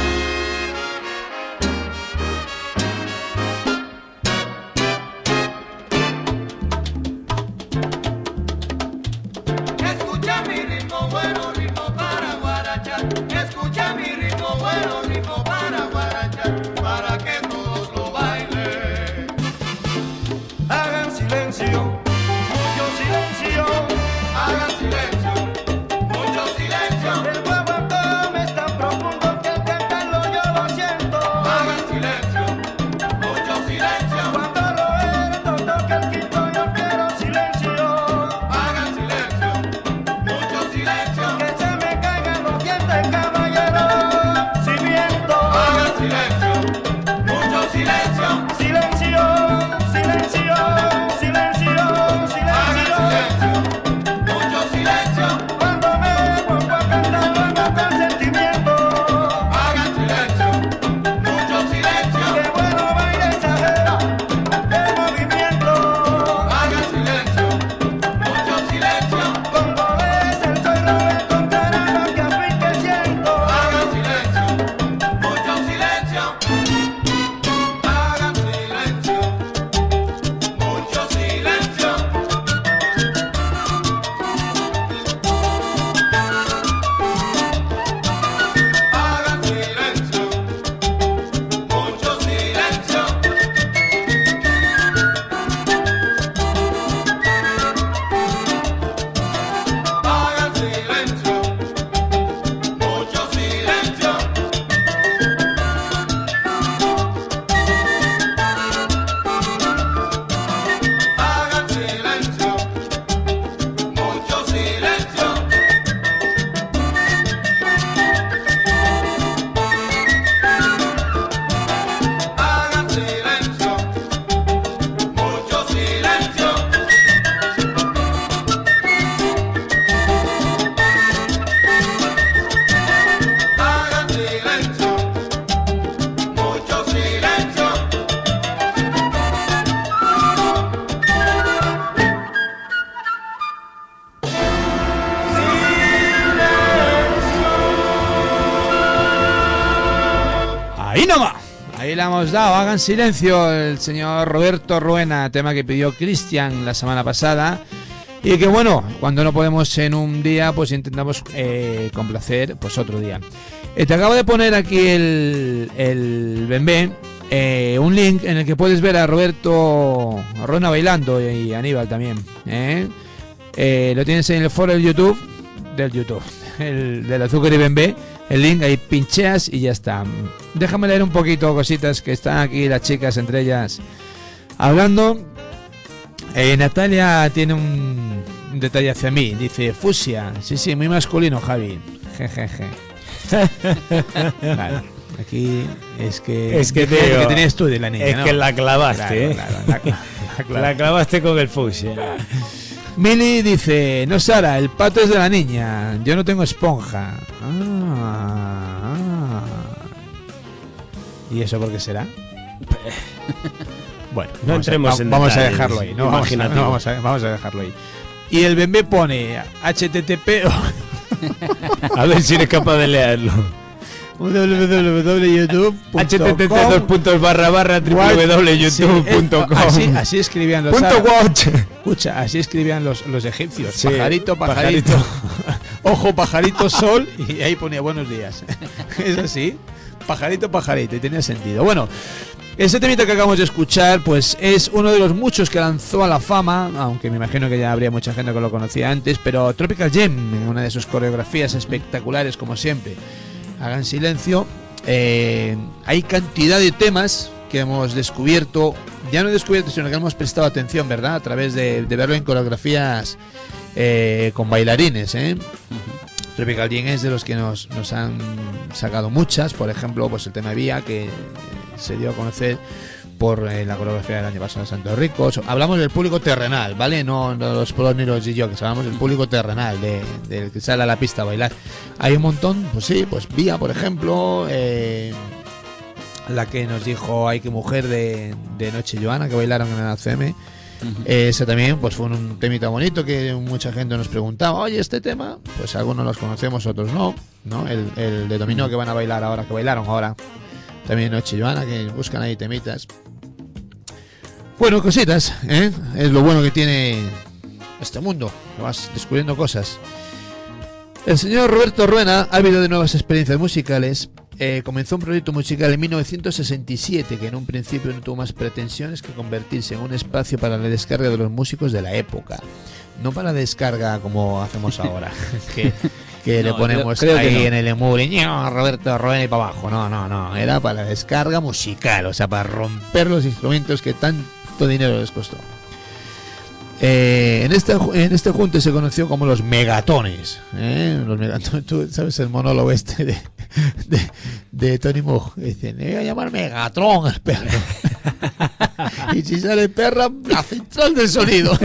Escucha mi ritmo bueno, ritmo para guarachar. Escucha mi ritmo bueno, ritmo para guarachar, para que todos lo bailen. Hagan silencio, mucho silencio. Hagan silencio, mucho silencio. El guaguancó me es tan profundo que al cantarlo yo lo siento. Hagan silencio, mucho silencio. Cuando Roberto toca el quinto yo quiero silencio. Hagan silencio, mucho silencio. Que se me caigan los dientes, caballero. Si miento. Hagan silencio, mucho silencio. Silencio, silencio, silencio, silencio. Hagan silencio, mucho silencio. Cuando me pongo a cantar lo hago con sentimiento. Hagan silencio, mucho silencio. Ahí nomás. Ahí la hemos dado. Hagan silencio el señor Roberto Ruena, tema que pidió Cristian la semana pasada. Y que bueno, cuando no podemos en un día, pues intentamos complacer pues otro día. Te acabo de poner aquí el Bembé, un link en el que puedes ver a Roberto Ruena bailando y Aníbal también. Lo tienes en el foro del YouTube, del Azúcar y Bembé. El link ahí pincheas y ya está. Déjame leer un poquito cositas que están aquí las chicas entre ellas hablando. Natalia tiene un detalle hacia mí. Dice, fusia. Sí, muy masculino, Javi. Jejeje. Vale. Aquí es que tío, que tenías tú de la niña, es ¿no? que la clavaste, Claro. La clavaste con el fusia. Mili dice, no Sara, el pato es de la niña. Yo no tengo esponja. ¿Y eso por qué será? Bueno, no entremos en vamos a detalles. dejarlo ahí. No, Imaginativo. vamos a dejarlo ahí. Y el Bembé pone HTTP A ver si eres capaz de leerlo. www.youtube.com http://www.youtube.com. Así escribían los .watch. Escucha, así escribían los egipcios. Sí, pajarito. Ojo, pajarito, sol. Y ahí ponía buenos días. Es así. Pajarito. Y tenía sentido. Bueno, ese temita que acabamos de escuchar, pues es uno de los muchos que lanzó a la fama, aunque me imagino que ya habría mucha gente que lo conocía antes, pero Tropical Jam, una de sus coreografías espectaculares como siempre. Hagan silencio. Hay cantidad de temas que hemos descubierto, ya no descubierto, sino que hemos prestado atención, ¿verdad? A través de verlo en coreografías con bailarines, Tropical Jam es de los que nos han sacado muchas, por ejemplo, pues el tema Vía, que se dio a conocer por la coreografía del año pasado en Santo Rico. Hablamos del público terrenal, ¿vale? No los polos ni los jockeys, hablamos del público terrenal, del que sale a la pista a bailar. Hay un montón, pues sí, pues Vía, por ejemplo, la que nos dijo Ay que mujer de Noche Joana, que bailaron en el ACM. Ese también pues fue un temita bonito que mucha gente nos preguntaba, oye, este tema, pues algunos los conocemos, otros no. El de Dominó que van a bailar ahora, que bailaron ahora también Noche Joana, que buscan ahí temitas. Bueno, cositas, es lo bueno que tiene este mundo, que vas descubriendo cosas. El señor Roberto Ruena ha habido de nuevas experiencias musicales. Comenzó un proyecto musical en 1967 que en un principio no tuvo más pretensiones que convertirse en un espacio para la descarga de los músicos de la época. No para descarga como hacemos ahora, que no, le ponemos creo ahí en el emur y Roberto Ruena y para abajo. No, era para la descarga musical, o sea, para romper los instrumentos que tanto dinero les costó. En este junte se conoció como los megatones. Los megatones, tú sabes el monólogo este de Tony Moog. Dicen, me voy a llamar Megatron al perro. Y si sale perra, la central del sonido.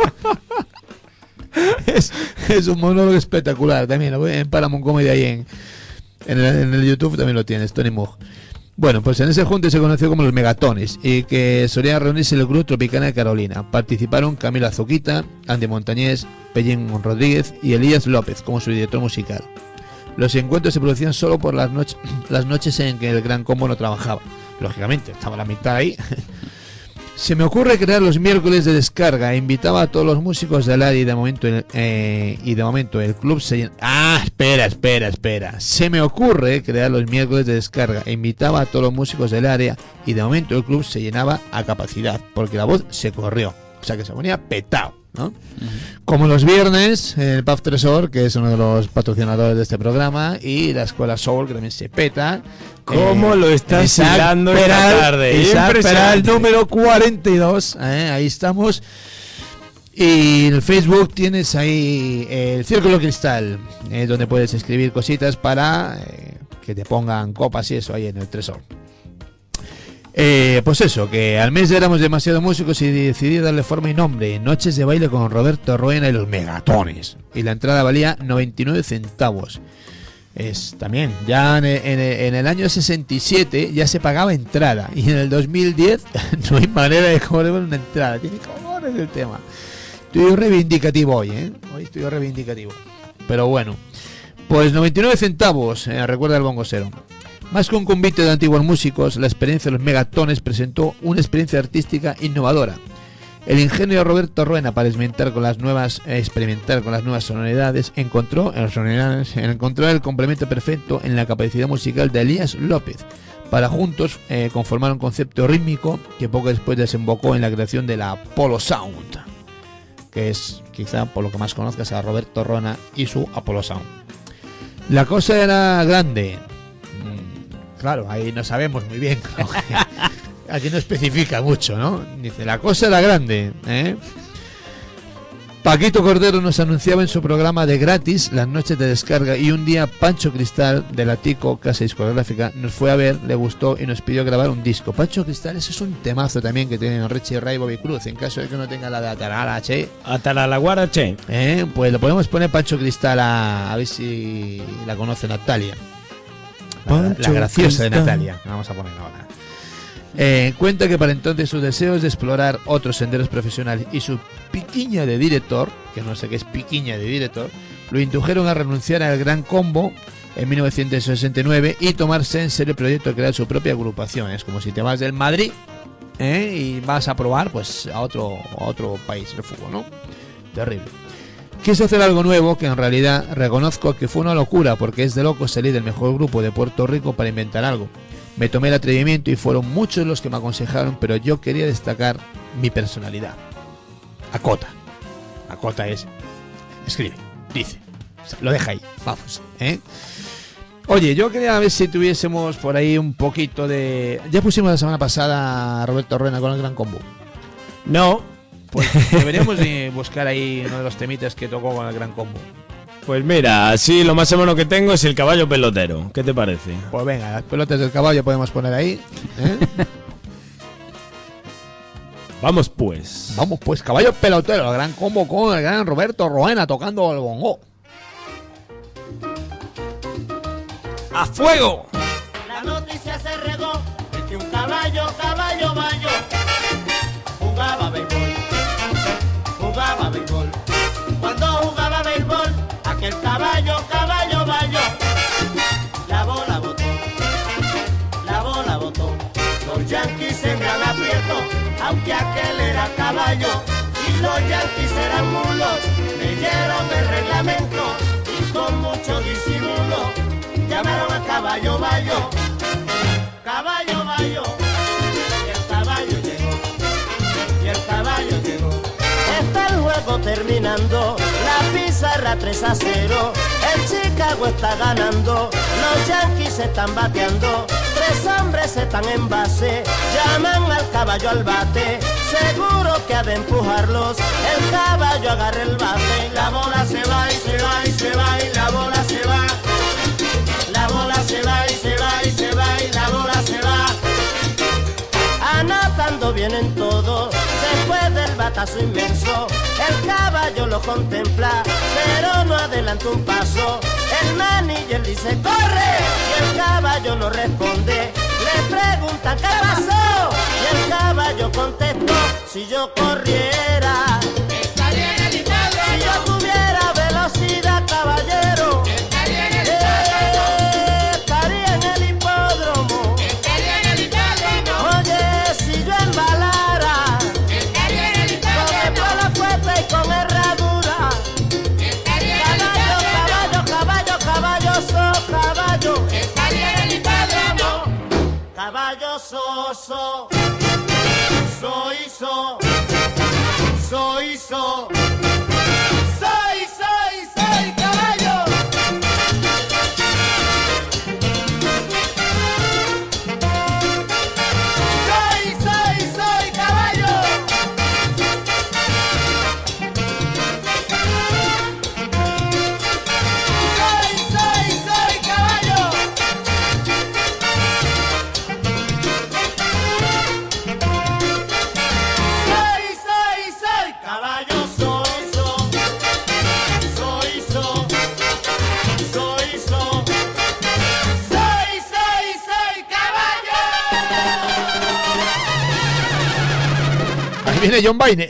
es un monólogo espectacular. También lo voy en Paramount Comedy ahí en el YouTube también lo tienes, Tony Moog. Bueno, pues en ese junte se conoció como los megatones y que solía reunirse el grupo Tropicana de Carolina. Participaron Camila Zoquita, Andy Montañés, Pellín Rodríguez y Elías López como su director musical. Los encuentros se producían solo por las noches en que el Gran Combo no trabajaba. Lógicamente, estaba la mitad ahí. Se me ocurre crear los miércoles de descarga. Invitaba a todos los músicos del área y de momento el club se llenaba. Espera. Se me ocurre crear los miércoles de descarga. Invitaba a todos los músicos del área y de momento el club se llenaba a capacidad porque la voz se corrió. O sea que se ponía petado, ¿no? Como los viernes, el Pub Tresor, que es uno de los patrocinadores de este programa, y la Escuela Soul, que también se peta. ¿Cómo lo estás hilando esta tarde? Isaac, número 42. Ahí estamos. Y en el Facebook tienes ahí el Círculo Cristal, donde puedes escribir cositas para que te pongan copas y eso ahí en el Tresor. Pues eso, que al mes éramos demasiado músicos y decidí darle forma y nombre. Noches de baile con Roberto Ruena y los Megatones. Y la entrada valía 99 centavos. También, ya en el año 67 ya se pagaba entrada. Y en el 2010 no hay manera de cobrar una entrada. Tiene cojones el tema. Estoy reivindicativo hoy, Hoy estoy reivindicativo. Pero bueno, pues 99 centavos, recuerda el bongosero. Más que un convite de antiguos músicos, la experiencia de los Megatones presentó una experiencia artística innovadora. El ingenio de Roberto Ruena para experimentar con las nuevas sonoridades encontró el complemento perfecto en la capacidad musical de Elías López para juntos conformar un concepto rítmico que poco después desembocó en la creación de la Apollo Sound, que es quizá por lo que más conozcas a Roberto Ruena y su Apollo Sound. La cosa era grande. Claro, ahí no sabemos muy bien. Aquí no especifica mucho, ¿no? Dice, la cosa era grande, ¿eh? Paquito Cordero nos anunciaba en su programa de gratis las noches de descarga y un día Pancho Cristal de la Tico, casa discográfica, nos fue a ver, le gustó y nos pidió grabar un disco. Pancho Cristal, ese es un temazo también que tienen Richie Ray y Bobby Cruz, en caso de que no tenga la de Ataralache. Ataralaguarache. Pues lo podemos poner Pancho Cristal a ver si la conoce Natalia. La graciosa de Natalia, la vamos a poner ahora. Cuenta que para entonces sus deseos de explorar otros senderos profesionales y su piquiña de director, que no sé qué es piquiña de director, lo indujeron a renunciar al Gran Combo en 1969 y tomarse en serio el proyecto de crear su propia agrupación. Es como si te vas del Madrid y vas a probar pues a otro país de fútbol, ¿no? Terrible. Quise hacer algo nuevo que en realidad reconozco que fue una locura, porque es de locos salir del mejor grupo de Puerto Rico para inventar algo. Me tomé el atrevimiento y fueron muchos los que me aconsejaron, pero yo quería destacar mi personalidad. Acota escribe, dice, lo deja ahí, vamos, ¿eh? Oye, yo quería ver si tuviésemos por ahí un poquito de... Ya pusimos la semana pasada a Roberto Ruena con el Gran Combo. No. Pues deberíamos de buscar ahí uno de los temitas que tocó con el Gran Combo. Pues mira, así lo más hermano que tengo es el caballo pelotero. ¿Qué te parece? Pues venga, las pelotas del caballo podemos poner ahí, ¿eh? Vamos pues, caballo pelotero, el Gran Combo con el gran Roberto Ruena tocando el bongo. ¡A fuego! La noticia se regó de que un caballo bayo, jugaba béisbol. Cuando jugaba béisbol, aquel caballo bayo, la bola botó. Los Yankees se me han aprieto, aunque aquel era caballo y los Yankees eran mulos. Leyeron el reglamento y con mucho disimulo llamaron a caballo bayo, y el caballo llegó. Está el juego terminando, la pizarra 3-0, el Chicago está ganando, los Yankees están bateando, 3 hombres están en base, llaman al caballo al bate, seguro que ha de empujarlos, el caballo agarra el bate, la bola se va y se va y se va y la bola se va. La bola se va y se va y se va y la bola se va. Anotando vienen todos, después del batazo inmenso, el caballo lo contempla, pero no adelanta un paso. El manager dice ¡corre! Y el caballo no responde. Le preguntan ¿qué pasó? Y el caballo contestó: si yo corriera, estaría en el hipódromo. Si yo tuviera velocidad, caballero, estaría en el hipódromo. Oye, si yo embalara, estaría en el hipódromo. Con espada fuerte y con herradura, estaría en el hipódromo. Caballo, estaría en el hipódromo. Caballo soso, soy caballo. Soy caballo. Soy caballo. Soy caballo, soy Ahí viene John Baine.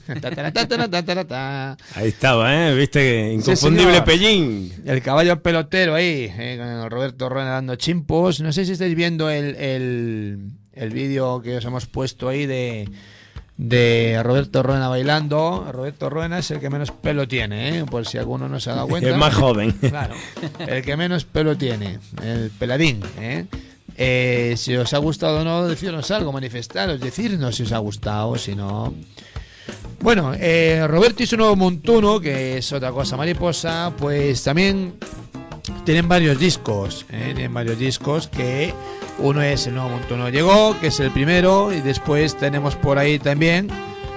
Ahí estaba, Viste que inconfundible señor. Pellín. El caballo pelotero ahí, con el Roberto Ruena dando chimpos. No sé si estáis viendo el vídeo que os hemos puesto ahí de Roberto Ruena bailando. Roberto Ruena es el que menos pelo tiene, por si alguno no se ha dado cuenta. Es más joven. Claro, el que menos pelo tiene, el peladín. Si os ha gustado o no, decirnos algo, manifestaros, decirnos si os ha gustado, si no. Bueno, Roberto y su nuevo montuno, que es otra cosa mariposa, pues también tienen varios discos, tienen varios discos que uno es el nuevo montuno llegó, que es el primero, y después tenemos por ahí también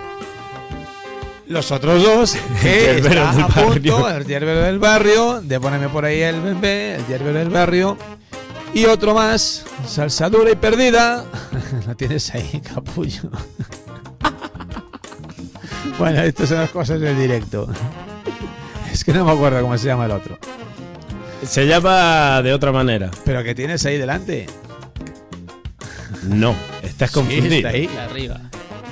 los otros dos, que El Yerbero está del a punto, Barrio. el Yerbero del Barrio, de ponerme por ahí el bebé, el Yerbero del Barrio, y otro más, Salsa Dura y Perdida. Lo tienes ahí, capullo. Bueno, estas son las cosas del directo. Es que no me acuerdo cómo se llama el otro. Se llama de otra manera. Pero que tienes ahí delante. No, estás confundido. Sí, está ahí. Y arriba.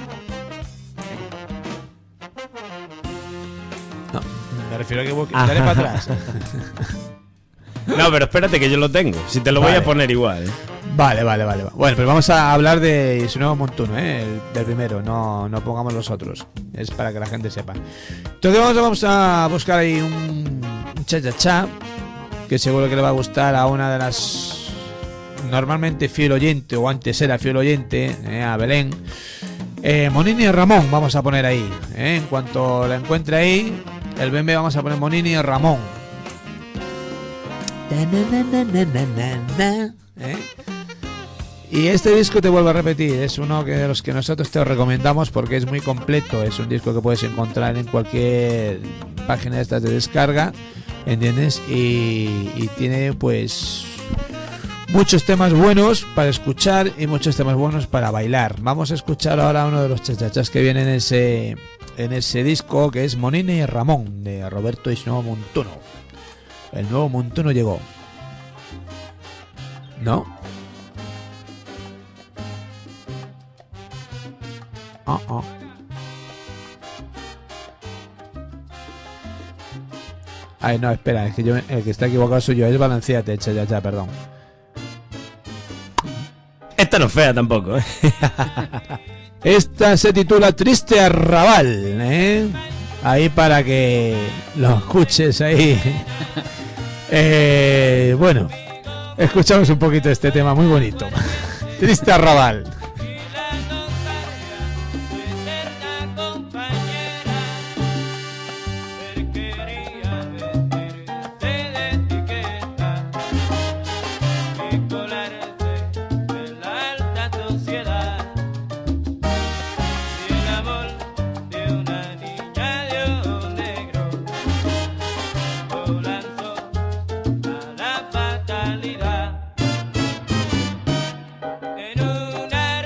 No, me refiero a que dale para atrás. No, pero espérate que yo lo tengo. Si te lo voy Vale. a poner igual. Vale. Bueno, pero vamos a hablar de su nuevo montuno, del primero, no pongamos los otros. Es para que la gente sepa. Entonces vamos a buscar ahí un cha-cha-cha, que seguro que le va a gustar a una de las normalmente fiel oyente, o antes era fiel oyente, a Belén. Monini y Ramón vamos a poner ahí. En cuanto la encuentre ahí, el Bembe vamos a poner Monini y Ramón. Y este disco, te vuelvo a repetir, es uno de los que nosotros te recomendamos porque es muy completo. Es un disco que puedes encontrar en cualquier página de estas de descarga, ¿entiendes? Y tiene pues muchos temas buenos para escuchar y muchos temas buenos para bailar. Vamos a escuchar ahora uno de los chachachas que viene en ese disco, que es Monini y Ramón, de Roberto y su nuevo montuno. El nuevo montuno llegó. ¿No? Ay, no, espera, es que el que está equivocado soy yo. Es Balanceate, ya, perdón. Esta no es fea tampoco, Esta se titula Triste Arrabal, ahí para que lo escuches ahí. Bueno, escuchamos un poquito este tema muy bonito. Triste Arrabal. En una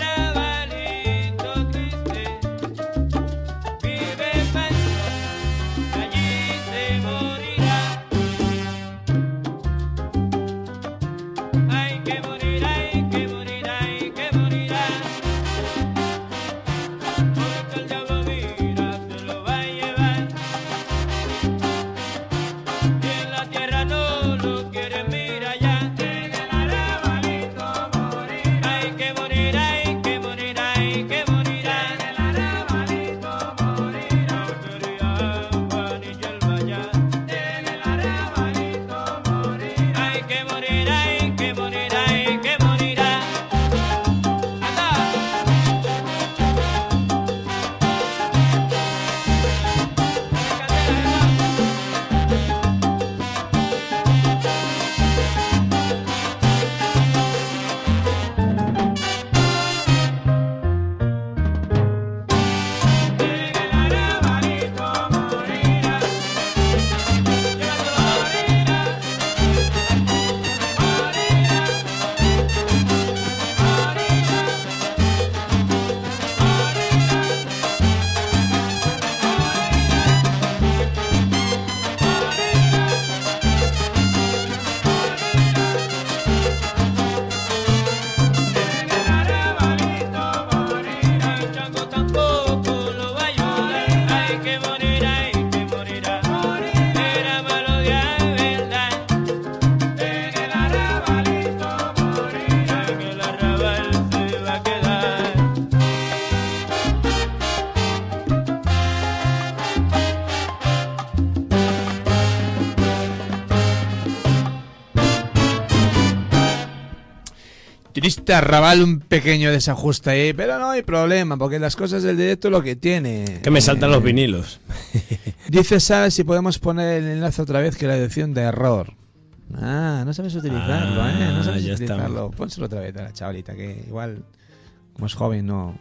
En este arrabal un pequeño desajuste ahí, pero no hay problema, porque las cosas del directo es lo que tiene. Que me saltan los vinilos. Dice Sara si podemos poner el enlace otra vez, que la dirección de error. Ah, no sabes utilizarlo, no sabes ya utilizarlo. está. Pónselo otra vez a la chavalita, que igual, como es joven, no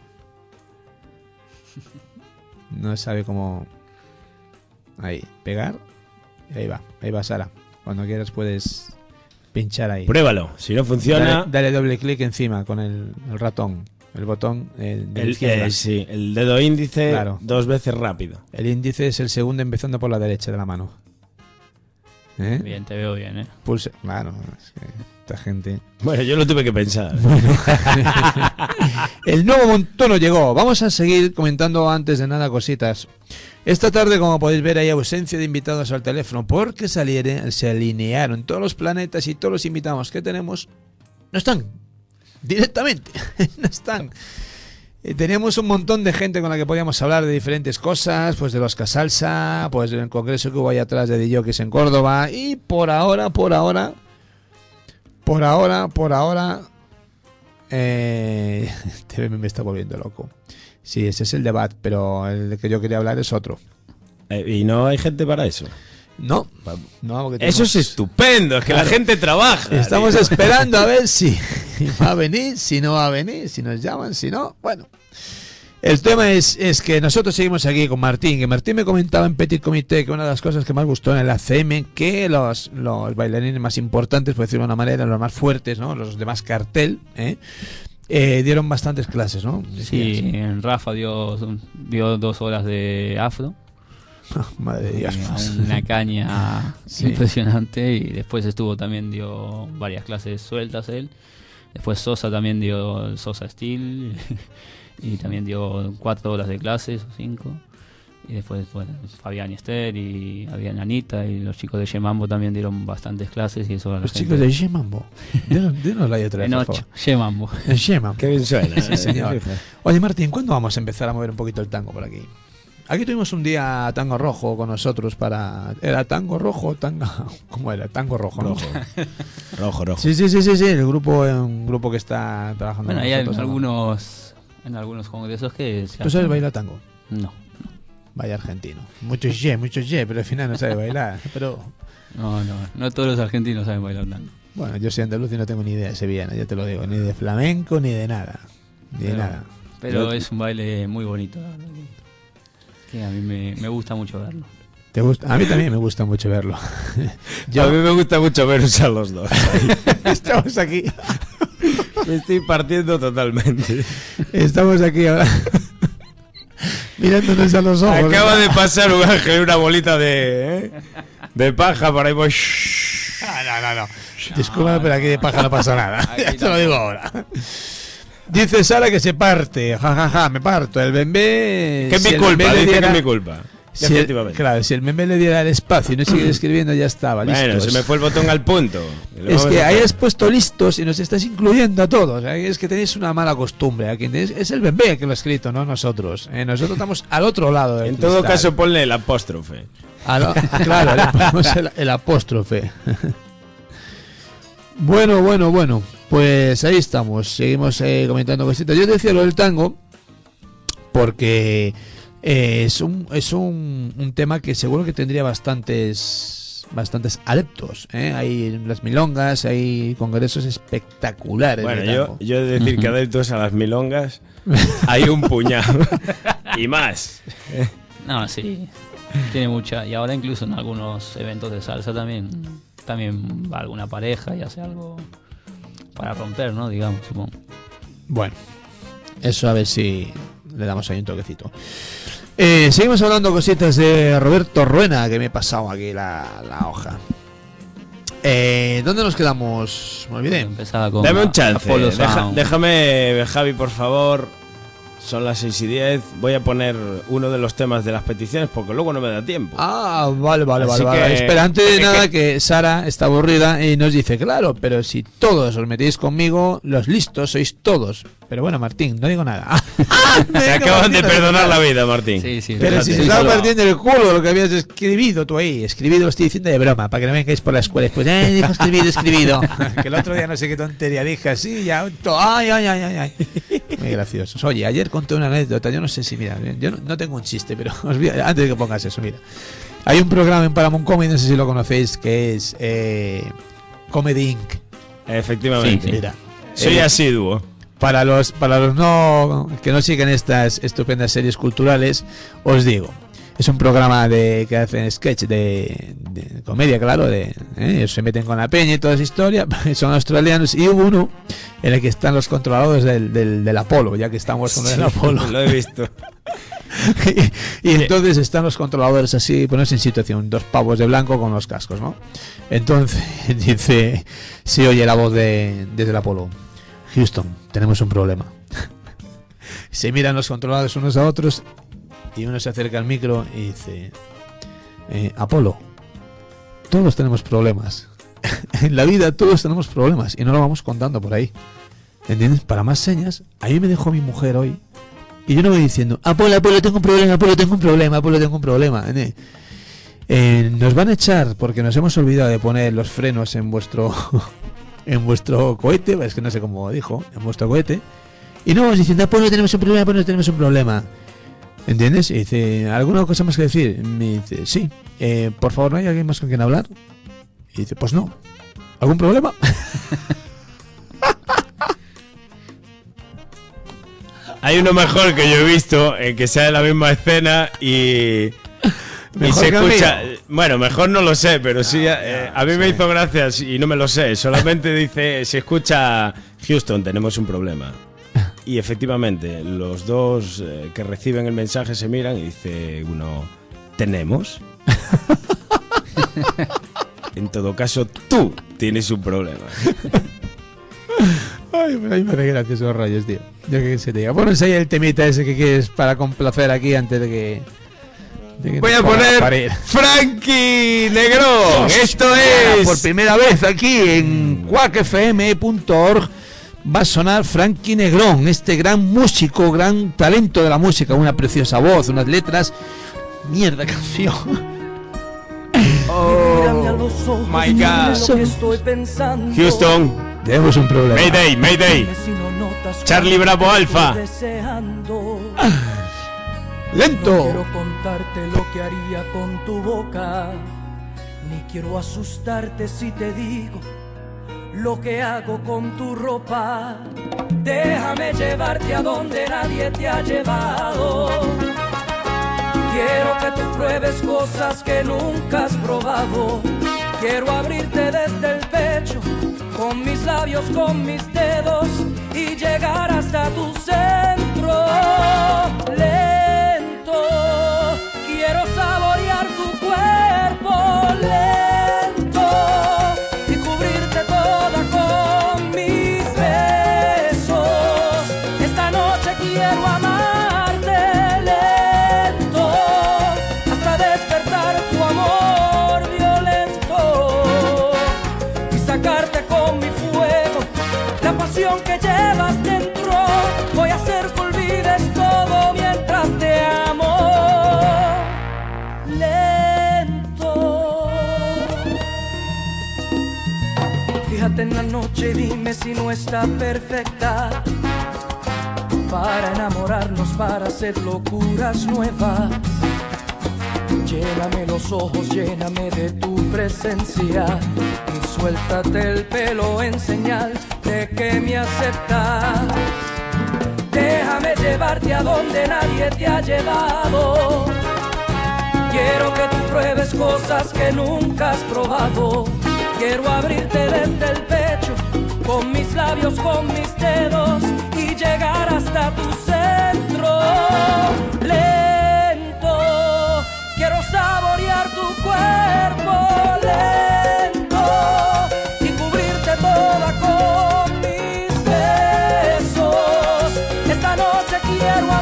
sabe cómo. Ahí, pegar. Y ahí va Sara. Cuando quieras puedes pinchar ahí. Pruébalo. Si no funciona... Dale doble clic encima con el ratón. El botón de la izquierda. Sí, el dedo índice Claro. 2 veces rápido. El índice es el segundo empezando por la derecha de la mano. Bien, te veo bien, Pulse. Claro, es que esta gente... Bueno, yo lo tuve que pensar. El nuevo montono llegó. Vamos a seguir comentando antes de nada cositas. Esta tarde, como podéis ver, hay ausencia de invitados al teléfono porque se alinearon todos los planetas y todos los invitados que tenemos no están. Directamente. No están. Teníamos un montón de gente con la que podíamos hablar de diferentes cosas, pues de los Casalsa, pues del congreso que hubo ahí atrás de DJs en Córdoba, y por ahora, este me está volviendo loco. Sí, ese es el debate, pero el de que yo quería hablar es otro. ¿Y no hay gente para eso? No, porque Eso es estupendo, es que la gente trabaja. estamos tío. esperando a ver si va a venir, si no va a venir, si nos llaman, si no, bueno. El tema es que nosotros seguimos aquí con Martín, que Martín me comentaba en Petit Comité que una de las cosas que más gustó en el ACM, que los bailarines más importantes, por decirlo de una manera, los más fuertes, ¿no? Los de más cartel, dieron bastantes clases, ¿no? Sí, en Rafa dio 2 horas de afro. Madre de Dios. Una caña Sí. impresionante. Y después dio varias clases sueltas él. Después Sosa también dio el Sosa Steel. Y también dio 4 horas de clases o 5. Y después, bueno, Fabián y Esther y había Anita y los chicos de Yemambo también dieron bastantes clases. Y eso a la Los gente- chicos de Yemambo. Dinos la otra vez, por favor. Yemambo. Yemambo. Qué bien suena. Sí, señor. Oye, Martín, ¿cuándo vamos a empezar a mover un poquito el tango por aquí? Aquí tuvimos un día tango rojo con nosotros para... ¿Era tango rojo? ¿Cómo era? Tango rojo, ¿no? Rojo. Sí. El grupo es un grupo que está trabajando Bueno, con hay nosotros. en algunos congresos que se ¿Tú sabes hacen- bailar tango? No. Vaya argentino. Muchos pero al final no sabe bailar. Pero No todos los argentinos saben bailar tango. bueno, yo soy andaluz y no tengo ni idea de sevillana, ya te lo digo. Ni de flamenco, ni de nada. Ni de Pero- nada. Pero es un baile muy bonito, la verdad que a mí me gusta mucho verlo. ¿Te gusta? A mí también me gusta mucho verlo. A mí me gusta mucho veros a los dos. Estamos aquí. Me estoy partiendo totalmente. Estamos aquí ahora. Mirándonos a los ojos. Acaba de pasar un ángel, una bolita de paja por ahí. Voy. No. Disculpa, pero aquí de paja no pasa nada. Aquí Ya te lo digo ahora. Dice Sara que se parte. Ja, me parto. El bembé. Que es mi culpa, dice que es mi culpa. Efectivamente. Claro, si el membé le diera el espacio y no sigue escribiendo, ya estaba. Bueno, listos. se me fue el botón al punto. Es que ahí has puesto listos y nos estás incluyendo a todos. Es que tenéis una mala costumbre. Aquí es el bembé que lo ha escrito, no nosotros. Nosotros estamos al otro lado del En todo cristal. caso, ponle el apóstrofe. Claro, le ponemos el apóstrofe. Bueno. Pues ahí estamos. Seguimos comentando cositas. Yo decía lo del tango porque es un tema que seguro que tendría bastantes adeptos. Hay las milongas, hay congresos espectaculares. Bueno, de tango. yo he de decir que adeptos a las milongas hay un puñado. Y más. No, sí. Tiene mucha. Y ahora incluso en algunos eventos de salsa también va alguna pareja y hace algo para romper, ¿no? Digamos, supongo. Bueno, eso a ver si le damos ahí un toquecito. Seguimos hablando cositas de Roberto Ruena, que me he pasado aquí la hoja. ¿Dónde nos quedamos? Me olvidé. Empezaba con Dame un chance. Apollo Sound. Déjame, Javi, por favor. Son las 6:10. Voy a poner uno de los temas de las peticiones porque luego no me da tiempo. Vale. Así vale. que- Espera, antes de nada, que Sara está aburrida y nos dice, claro, pero si todos os metéis conmigo, los listos sois todos. Pero bueno, Martín, no digo nada. Te acaban de perdonar la vida, Martín. Sí, sí. Pero fíjate, si se sí, estaba solo- partiendo el culo lo que habías escribido tú ahí. Escribido, lo estoy diciendo de broma, para que no vengáis por la escuela después. Dijo escribido. Que el otro día no sé qué tontería dije así, ya. Ay. Muy graciosos. Oye, ayer conté una anécdota, yo no sé si, mira, yo no tengo un chiste, pero antes de que pongas eso, mira. Hay un programa en Paramount Comedy, no sé si lo conocéis, que es Comedy Inc. Efectivamente. Sí. Mira. Soy asiduo. Para los no que no siguen estas estupendas series culturales, os digo, es un programa que hacen sketch de comedia, claro, ellos se meten con la peña y toda esa historia, son australianos, y hubo uno en el que están los controladores del Apolo, ya que estamos con el Apolo. Lo he visto. y entonces están los controladores así, ponerse en situación, dos pavos de blanco con los cascos, ¿no? Entonces dice, se oye la voz desde el Apolo: Houston, tenemos un problema. Se miran los controladores unos a otros y uno se acerca al micro y dice: Apolo, todos tenemos problemas. En la vida todos tenemos problemas y no lo vamos contando por ahí. ¿Entiendes? Para más señas, ahí me dejó mi mujer hoy y yo no voy diciendo: Apolo, tengo un problema, Apolo, tengo un problema. Nos van a echar porque nos hemos olvidado de poner los frenos en vuestro cohete, es que no sé cómo dijo, en vuestro cohete, y no vamos diciendo: Apolo, tenemos un problema. ¿Entiendes? Y dice: ¿alguna cosa más que decir? Me dice: sí. Por favor, ¿no hay alguien más con quien hablar? Y dice: pues no. ¿Algún problema? Hay uno mejor que yo he visto, que sea de la misma escena y Mejor se que el escucha. mío. Bueno, mejor no lo sé, pero sí, a mí me hizo gracia y no me lo sé. Solamente dice, se escucha: Houston, tenemos un problema. Y efectivamente, los dos que reciben el mensaje se miran y dice uno: ¿tenemos? En todo caso, tú tienes un problema. Ay, a mí me hace gracia esos rollos, tío. Yo que se te diga. Pones ahí el temita ese que quieres para complacer aquí antes de que Voy a nos ponga poner parir. Frankie Negrón. Esto es Por primera vez aquí en quackfm.org va a sonar Frankie Negrón, este gran músico, gran talento de la música, una preciosa voz, unas letras. Mierda canción. Mírame a los ojos, my dime God. lo que estoy pensando. Houston, Tenemos un problema. Mayday, Mayday. Dime si no notas Charlie cuánto Bravo te Alfa. estoy deseando. No Lento. quiero contarte lo que haría con tu boca, ni quiero asustarte si te digo lo que hago con tu ropa. Déjame llevarte a donde nadie te ha llevado. Quiero que tú pruebes cosas que nunca has probado. Quiero abrirte desde el pecho, con mis labios, con mis dedos, y llegar hasta tu centro. Lento, quiero saborear tu cuerpo. Lento, y cubrirte toda con mis besos. Esta noche quiero amarte lento, hasta despertar tu amor violento y sacarte con mi fuego la pasión que llevas dentro. Voy a hacer que olvides todo mientras te amo lento. Fíjate en la noche y dime si no está perfecta para enamorarnos, para hacer locuras nuevas. Lléname los ojos, lléname de tu presencia y suéltate el pelo en señal de que me aceptas. Déjame llevarte a donde nadie te ha llevado. Quiero que tú pruebes cosas que nunca has probado. Quiero abrirte desde el pecho, con mis labios, con mis dedos, y llegar hasta tu centro. Lento, quiero saborear tu cuerpo. Lento, y cubrirte toda con mis besos. Esta noche quiero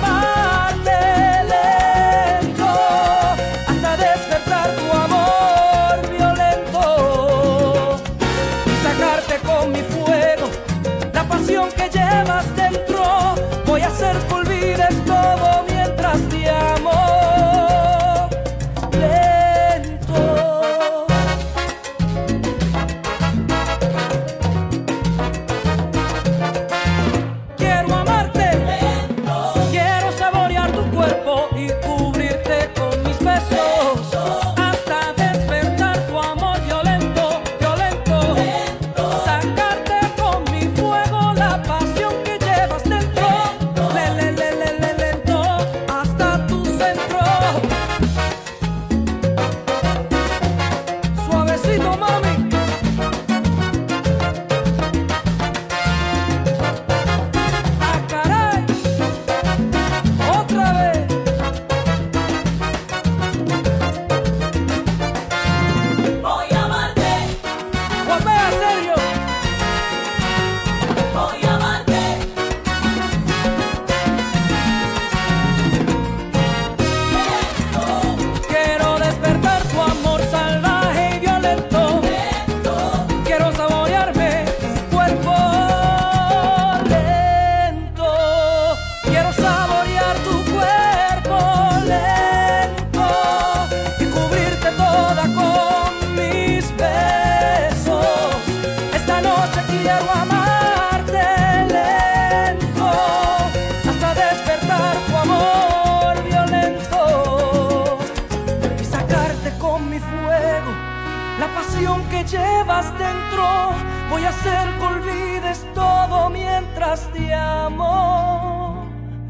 llevas dentro. Voy a hacer que olvides todo mientras te amo.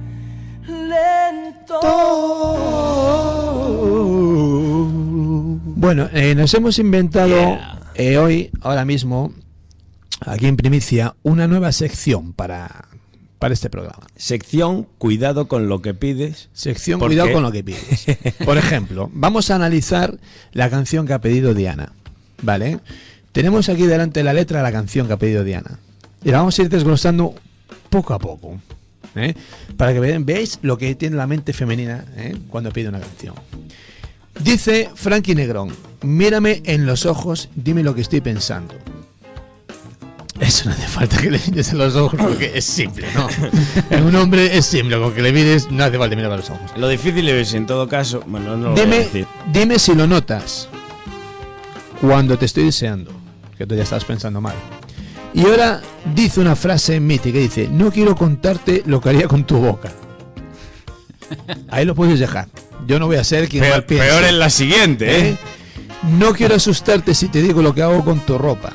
Lento. Bueno, nos hemos inventado hoy, ahora mismo, aquí en primicia, una nueva sección para este programa. Sección Cuidado con lo que pides. Sección ¿Por Cuidado qué? con lo que pides. Por ejemplo, vamos a analizar la canción que ha pedido Diana. ¿Vale? Tenemos aquí delante la letra de la canción que ha pedido Diana. Y la vamos a ir desglosando poco a poco. Para que veáis lo que tiene la mente femenina cuando pide una canción. Dice Frankie Negrón: mírame en los ojos, dime lo que estoy pensando. Eso no hace falta que le mires en los ojos porque es simple, ¿no? En un hombre es simple, con que le mires no hace falta mirar a los ojos. Lo difícil es, en todo caso, bueno, no lo voy a decir. Dime si lo notas cuando te estoy deseando, que tú ya estás pensando mal. Y ahora dice una frase mítica, dice: no quiero contarte lo que haría con tu boca. Ahí lo puedes dejar. Yo no voy a ser quien mal piense. Peor en la siguiente, ¿eh? No quiero asustarte si te digo lo que hago con tu ropa.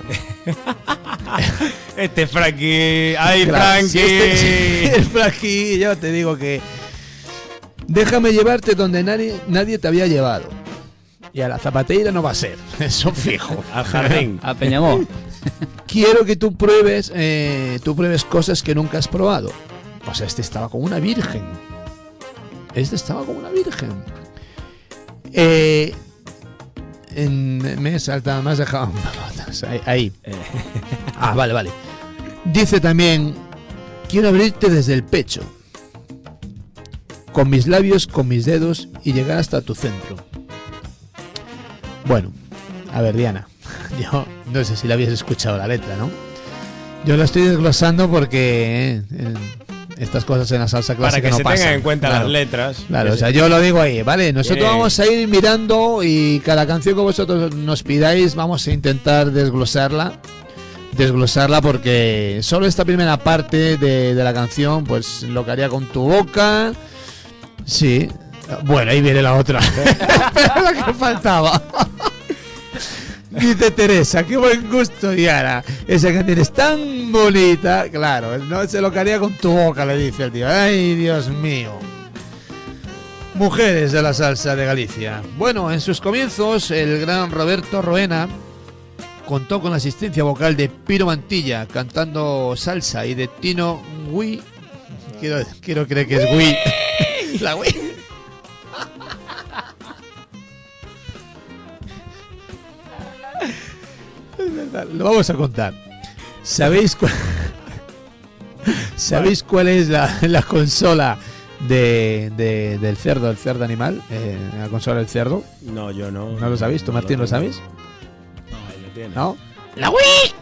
Este Frankie. ¡Ay, Claro, Frankie! si el Frankie, yo te digo que déjame llevarte donde nadie te había llevado. Y a la zapateira no va a ser, eso fijo. Al jardín. A Peñamor. Quiero que tú pruebes cosas que nunca has probado. O sea, este estaba como una virgen. Me he saltado, me has dejado ahí. Vale. Dice también: quiero abrirte desde el pecho, con mis labios, con mis dedos, y llegar hasta tu centro. Bueno, a ver, Diana, yo no sé si la habías escuchado la letra, ¿no? Yo la estoy desglosando porque estas cosas en la salsa clásica no pasan. Para que se tengan en cuenta Claro. las letras. Claro, o sea, yo lo digo ahí, ¿vale? Nosotros Bien. vamos a ir mirando y cada canción que vosotros nos pidáis vamos a intentar desglosarla porque solo esta primera parte de la canción, pues lo que haría con tu boca, sí. Bueno, ahí viene la otra. Pero la que faltaba. Dice Teresa: qué buen gusto, Diana. Esa canción es tan bonita. Claro, no sé lo que haría con tu boca, le dice el tío. Ay, Dios mío. Mujeres de la salsa de Galicia. Bueno, en sus comienzos, el gran Roberto Roena contó con la asistencia vocal de Piro Mantilla cantando salsa y de Tino Gui. Quiero creer que es Gui. La Gui. Es verdad, lo vamos a contar. ¿Sabéis cuál es la consola del cerdo, el cerdo animal? La consola del cerdo. No, yo no. ¿No lo sabéis? ¿Tú, Martín, lo sabéis? No, ahí lo tienes. ¿No? ¡La Wii!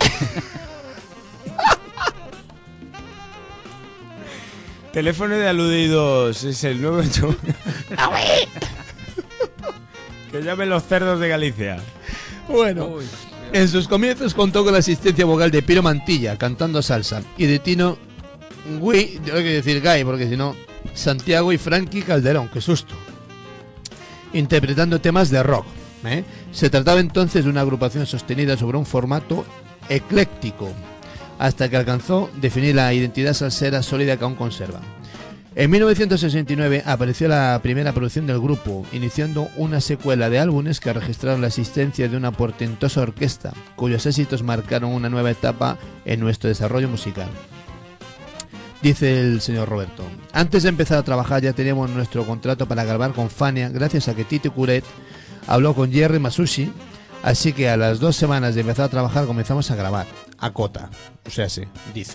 Teléfono de aludidos es el 98. ¡La Wii! Que llamen los cerdos de Galicia. Bueno, en sus comienzos contó con la asistencia vocal de Piro Mantilla cantando salsa y de Tino Gui, yo tengo que decir Gay porque si no, Santiago y Frankie Calderón, qué susto, interpretando temas de rock. Se trataba entonces de una agrupación sostenida sobre un formato ecléctico hasta que alcanzó definir la identidad salsera sólida que aún conserva. En 1969 apareció la primera producción del grupo, iniciando una secuela de álbumes que registraron la existencia de una portentosa orquesta, cuyos éxitos marcaron una nueva etapa en nuestro desarrollo musical. Dice el señor Roberto: antes de empezar a trabajar ya teníamos nuestro contrato para grabar con Fania, gracias a que Tito Curet habló con Jerry Masucci, así que a las 2 semanas de empezar a trabajar comenzamos a grabar, a cota, o sea, sí, dice.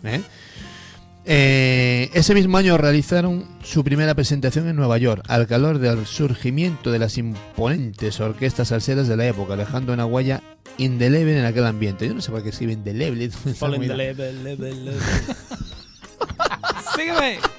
Ese mismo año realizaron su primera presentación en Nueva York, al calor del surgimiento de las imponentes orquestas salseras de la época, dejando una huella indeleble en aquel ambiente. Yo no sé por qué escribe indeleble. Sígueme.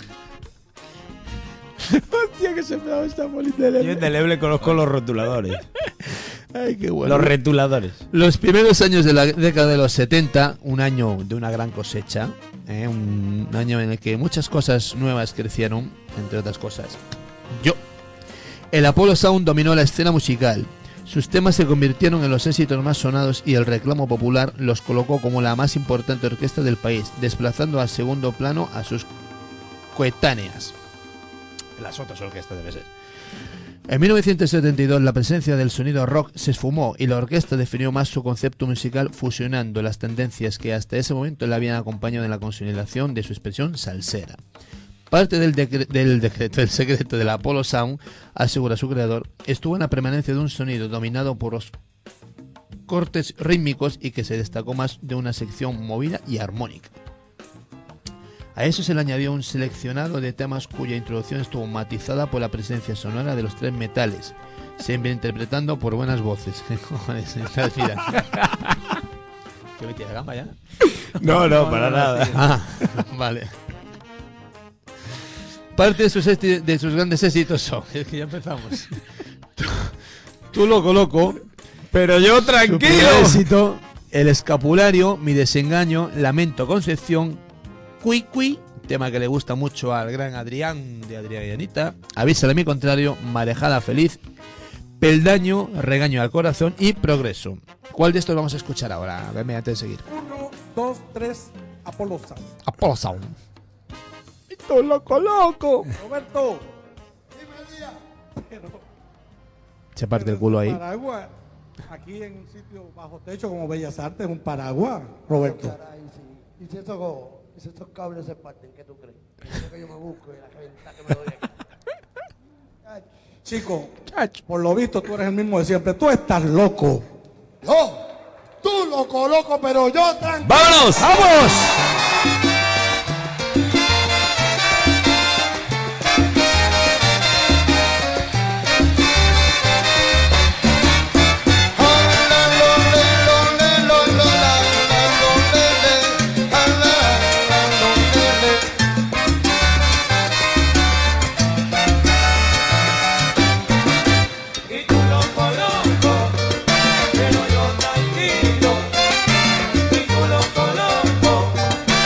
Hostia, que se me ha dado esta bola indeleble. Yo indeleble conozco los rotuladores. Ay, qué bueno. Los retuladores. Los primeros años de la década de los 70, un año de una gran cosecha, un año en el que muchas cosas nuevas crecieron, entre otras cosas. El Apollo Sound dominó la escena musical. Sus temas se convirtieron en los éxitos más sonados y el reclamo popular los colocó como la más importante orquesta del país, desplazando al segundo plano a sus coetáneas. Las otras orquestas debe ser. En 1972 la presencia del sonido rock se esfumó y la orquesta definió más su concepto musical fusionando las tendencias que hasta ese momento le habían acompañado en la consolidación de su expresión salsera. Parte del secreto del Apollo Sound, asegura su creador, estuvo en la permanencia de un sonido dominado por los cortes rítmicos y que se destacó más de una sección movida y armónica. A eso se le añadió un seleccionado de temas cuya introducción estuvo matizada por la presencia sonora de los tres metales, siempre interpretando por buenas voces. ¿Qué cojones? ¿Qué me tira gamba ya? No, para nada. Ah, vale. Parte de sus grandes éxitos son... Es que ya empezamos. Tú loco. Pero yo Su primer tranquilo. éxito, El Escapulario, Mi Desengaño, Lamento Concepción, Cui, tema que le gusta mucho al gran Adrián, de Adrián y Anita, Avísale a mi contrario, Marejada Feliz, Peldaño, Regaño al Corazón y Progreso. ¿Cuál de estos vamos a escuchar ahora? Venme antes de seguir. 1, 2, 3, Apollo Sound. Apollo Sound. Tú loco. Roberto. Se parte el culo ahí. Paraguas, aquí en un sitio bajo techo como Bellas Artes, un paraguas, Roberto. Caray, sí. Y si estos cables se parten, ¿qué tú crees? Lo que yo me busco y la ventaja que me doy aquí. Chico, por lo visto tú eres el mismo de siempre. Tú estás loco. No, tú loco, pero yo tranquilo. ¡Vámonos! ¡Vamos! Y tú loco, pero yo tranquilo. Y tú loco,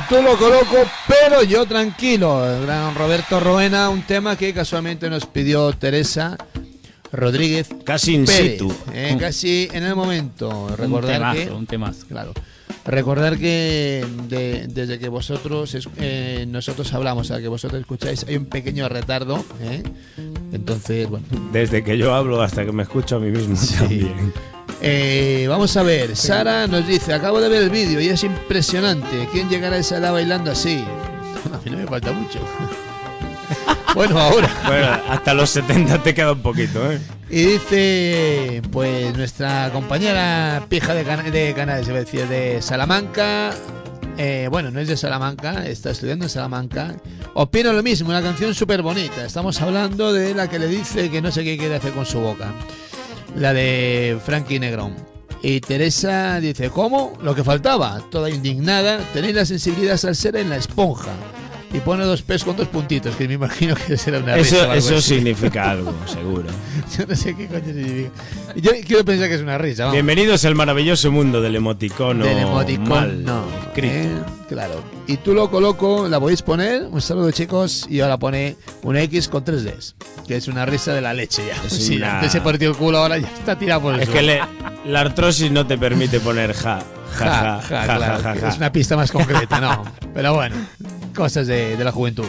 tú loco loco, pero yo tranquilo. El gran Roberto Roena, un tema que casualmente nos pidió Teresa Rodríguez. Casi in Pérez, situ. casi en el momento. Recordar un temazo. Claro. Recordar que desde que vosotros nosotros hablamos a que vosotros escucháis hay un pequeño retardo, entonces bueno. Desde que yo hablo hasta que me escucho a mí mismo también. Vamos a ver, Sara nos dice, acabo de ver el vídeo y es impresionante. ¿Quién llegará a esa edad bailando así? A mí no me falta mucho. Bueno, ahora. Bueno, hasta los 70 te queda un poquito, ¿eh? Y dice, pues nuestra compañera pija de Canales, iba a decir, de Salamanca. Bueno, no es de Salamanca, está estudiando en Salamanca. Opino lo mismo, una canción súper bonita. Estamos hablando de la que le dice que no sé qué quiere hacer con su boca. La de Frankie Negrón. Y Teresa dice, ¿cómo? Lo que faltaba. Toda indignada, tenéis la sensibilidad salsera en la esponja. Y pone 2 P's con 2 puntitos, que me imagino que será una risa. Eso significa algo, seguro. Yo no sé qué coño significa. Yo quiero pensar que es una risa. Vamos. Bienvenidos al maravilloso mundo del emoticono. Del emoticono, mal no. escrito. Claro. Y tú loco loco, la podéis poner. Un saludo, chicos. Y ahora pone una X con 3 Ds, que es una risa de la leche ya. Es Sí, una- antes se partió el culo, ahora ya está tirado por el Es suelo. que la artrosis no te permite poner ja, Claro, ja. es una pista más concreta, no. Pero bueno, cosas de la juventud.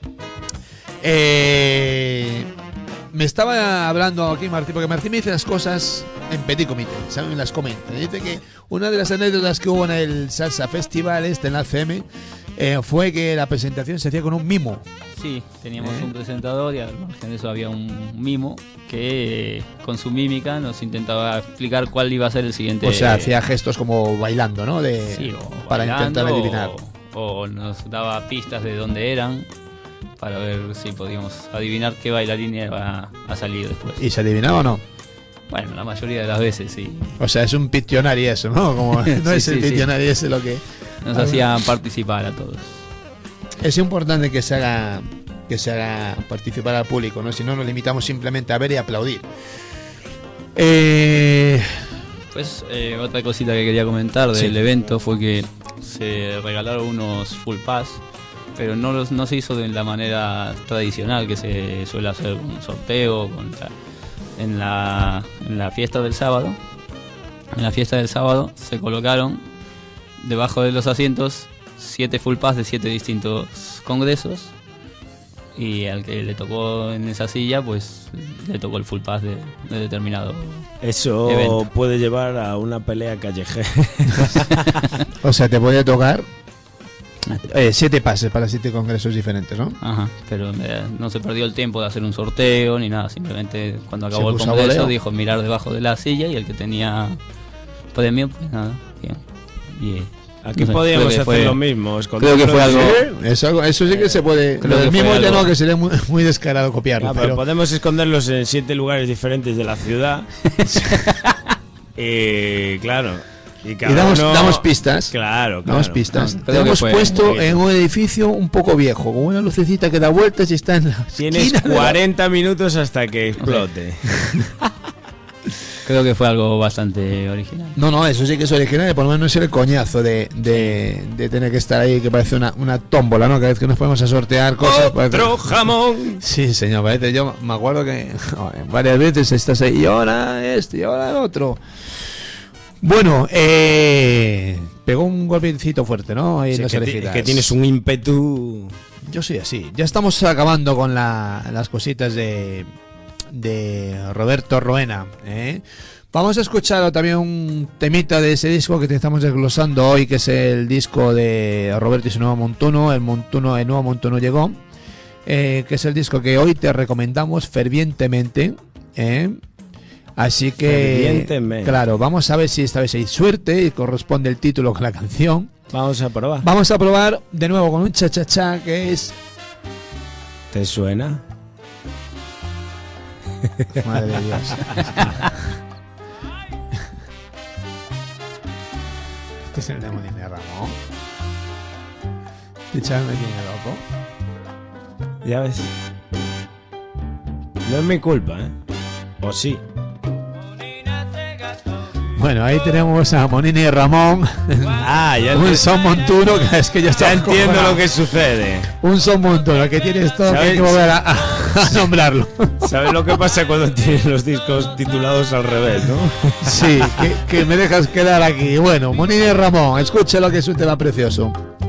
Me estaba hablando aquí Martín, porque Martín me dice las cosas en petit comité, ¿saben? Me las comenta. Dice que una de las anécdotas que hubo en el Salsa Festival en la CM fue que la presentación se hacía con un mimo. Sí, teníamos un presentador y al margen de eso había un mimo que con su mímica nos intentaba explicar cuál iba a ser el siguiente. O sea, hacía gestos como bailando, ¿no? Sí, para bailando, intentar adivinar. O nos daba pistas de dónde eran para ver si podíamos adivinar qué bailarín iba a salir después. ¿Y se adivinaba o no? Bueno, la mayoría de las veces sí. O sea, es un Pictionary eso, ¿no? Como, no Sí, es el sí, sí. Pictionary, es lo que... Nos hacían participar a todos. Es importante que se haga participar al público, ¿no? Si no, nos limitamos simplemente a ver y aplaudir. Pues otra cosita que quería comentar del evento fue que se regalaron unos full pass, pero no se hizo de la manera tradicional que se suele hacer un sorteo en la fiesta del sábado. En la fiesta del sábado se colocaron debajo de los asientos 7 full pass de 7 distintos congresos, y al que le tocó en esa silla pues le tocó el full pass de determinado Eso evento. puede llevar a una pelea callejera. O sea, te puede tocar 7 pases para 7 congresos diferentes, ¿no? Ajá, pero no se perdió el tiempo de hacer un sorteo ni nada, simplemente cuando acabó el puso a congreso voleo. dijo mirar debajo de la silla y el que tenía premio, pues nada, bien. Y, Aquí no sé, podíamos creo que hacer fue- lo mismo. Creo que fue algo... Eso sí que se puede. Creo Lo del que fue mismo algo- no, que sería muy descarado copiarlo. Pero pero podemos esconderlos en 7 lugares diferentes de la ciudad. Y claro. Y damos pistas. Claro, Damos pistas. No, Te creo que hemos fue puesto un en un edificio un poco viejo, con una lucecita que da vueltas y está en la Tienes esquina de la- 40 minutos hasta que explote. Creo que fue algo bastante original. No, eso sí que es original, y por lo menos no es el coñazo de tener que estar ahí, que parece una tómbola, ¿no? Cada vez que nos ponemos a sortear cosas. ¡Otro jamón! Sí, señor, parece. Yo me acuerdo que joder, varias veces estás ahí, y ahora este, y ahora el otro. Bueno, pegó un golpecito fuerte, ¿no? Ahí en Sí, las que, orejitas. que tienes un ímpetu. Yo soy así. Ya estamos acabando con las cositas de Roberto Roena, ¿eh? Vamos a escuchar también un temita de ese disco que te estamos desglosando hoy, que es el disco de Roberto y su nuevo Montuno. El nuevo Montuno llegó, que es el disco que hoy te recomendamos fervientemente, ¿eh? Así que, Fervientemente. claro, vamos a ver si esta vez hay suerte y corresponde el título con la canción. Vamos a probar. Vamos a probar de nuevo con un cha-cha-cha que es... ¿Te suena? Madre de Dios. Este es el demonio de Ramón. Este chaval me tiene loco. Ya ves. No es mi culpa, ¿eh? O sí. Bueno, ahí tenemos a Monina y Ramón. Ya Un son montuno, que es que ya está. Ya entiendo lo que sucede. Un son montuno, que tienes todo, que hay que volver a nombrarlo. ¿Sabes lo que pasa cuando tienes los discos titulados al revés, no? Sí, que me dejas quedar aquí. Bueno, Monina y Ramón, escucha lo que es un tema precioso.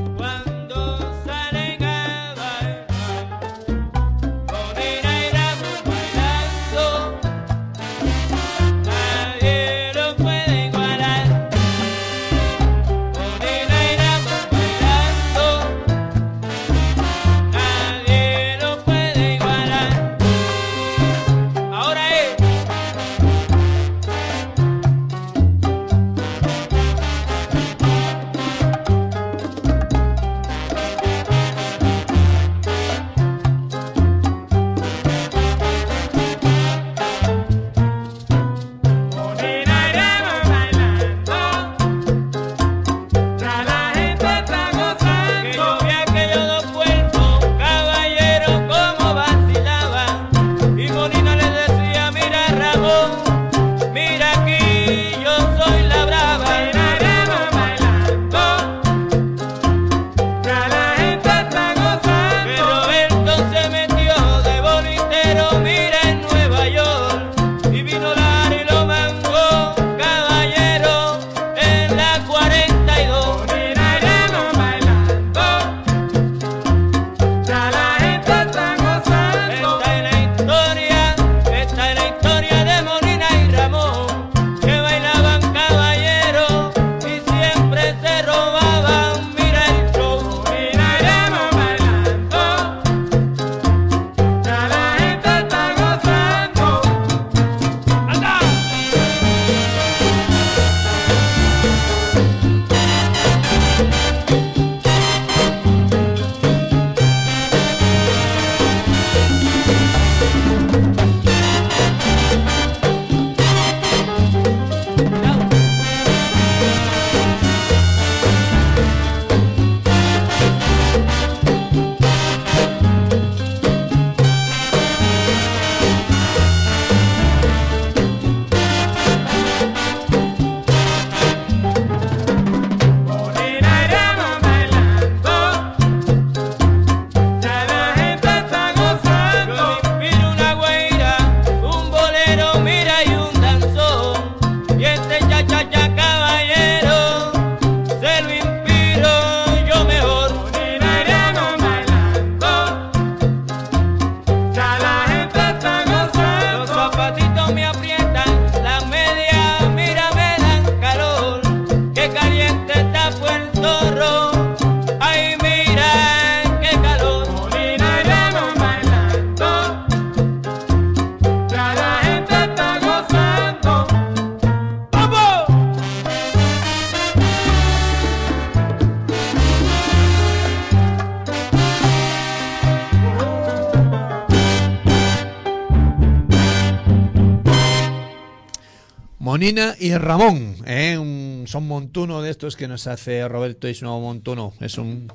Monina y Ramón, un son montuno de estos que nos hace Roberto Is Nuevo Montuno. Es un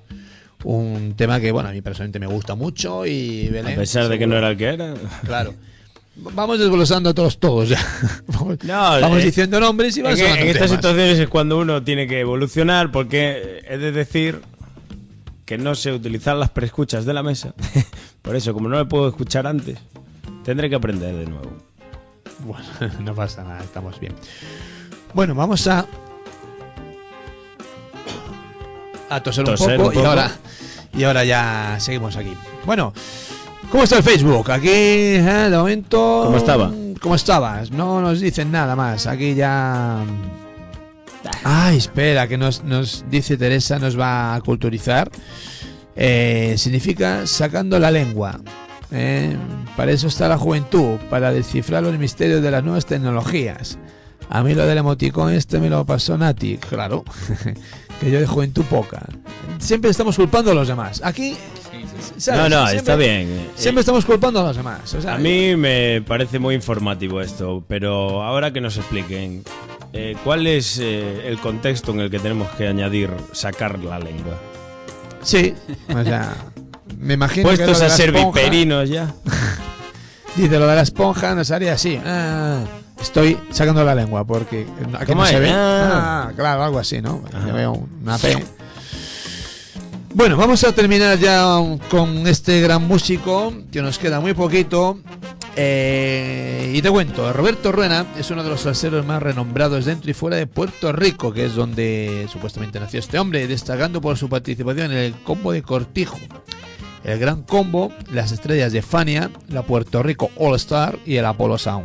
tema que, bueno, a mí personalmente me gusta mucho y Belén, a pesar de que no era el que era. Claro. Vamos desglosando a todos ya. Vamos diciendo nombres y vamos en estas situaciones es cuando uno tiene que evolucionar, porque he de decir que no sé utilizar las preescuchas de la mesa. Por eso, como no me puedo escuchar antes, tendré que aprender de nuevo. Bueno, no pasa nada, estamos bien. Bueno, vamos a toser un poco. Y ahora ya seguimos aquí. Bueno, ¿cómo está el Facebook? Aquí, de momento... ¿Cómo estabas? No nos dicen nada más. Aquí ya... Ay, espera, que nos dice Teresa, nos va a culturizar. Significa sacando la lengua. Para eso está la juventud, para descifrar los misterios de las nuevas tecnologías. A mí lo del emoticón me lo pasó Nati, claro. Que yo de juventud poca. Siempre estamos culpando a los demás. Aquí... ¿sabes? No, está bien. Siempre estamos culpando a los demás. O sea, a mí me parece muy informativo esto, pero ahora que nos expliquen cuál es el contexto en el que tenemos que añadir sacar la lengua. Sí, o sea, me imagino puestos que a ser viperinos ya. Dice, lo de la esponja nos haría así. Estoy sacando la lengua porque aquí ¿Cómo no se es? ve. Ah. Claro, algo así, ¿no? Ajá. Yo veo una P. Bueno, vamos a terminar ya con este gran músico, que nos queda muy poquito. Y te cuento, Roberto Ruena es uno de los salseros más renombrados dentro y fuera de Puerto Rico, que es donde supuestamente nació este hombre, destacando por su participación en el combo de Cortijo, el Gran Combo, las estrellas de Fania, la Puerto Rico All Star y el Apollo Sound.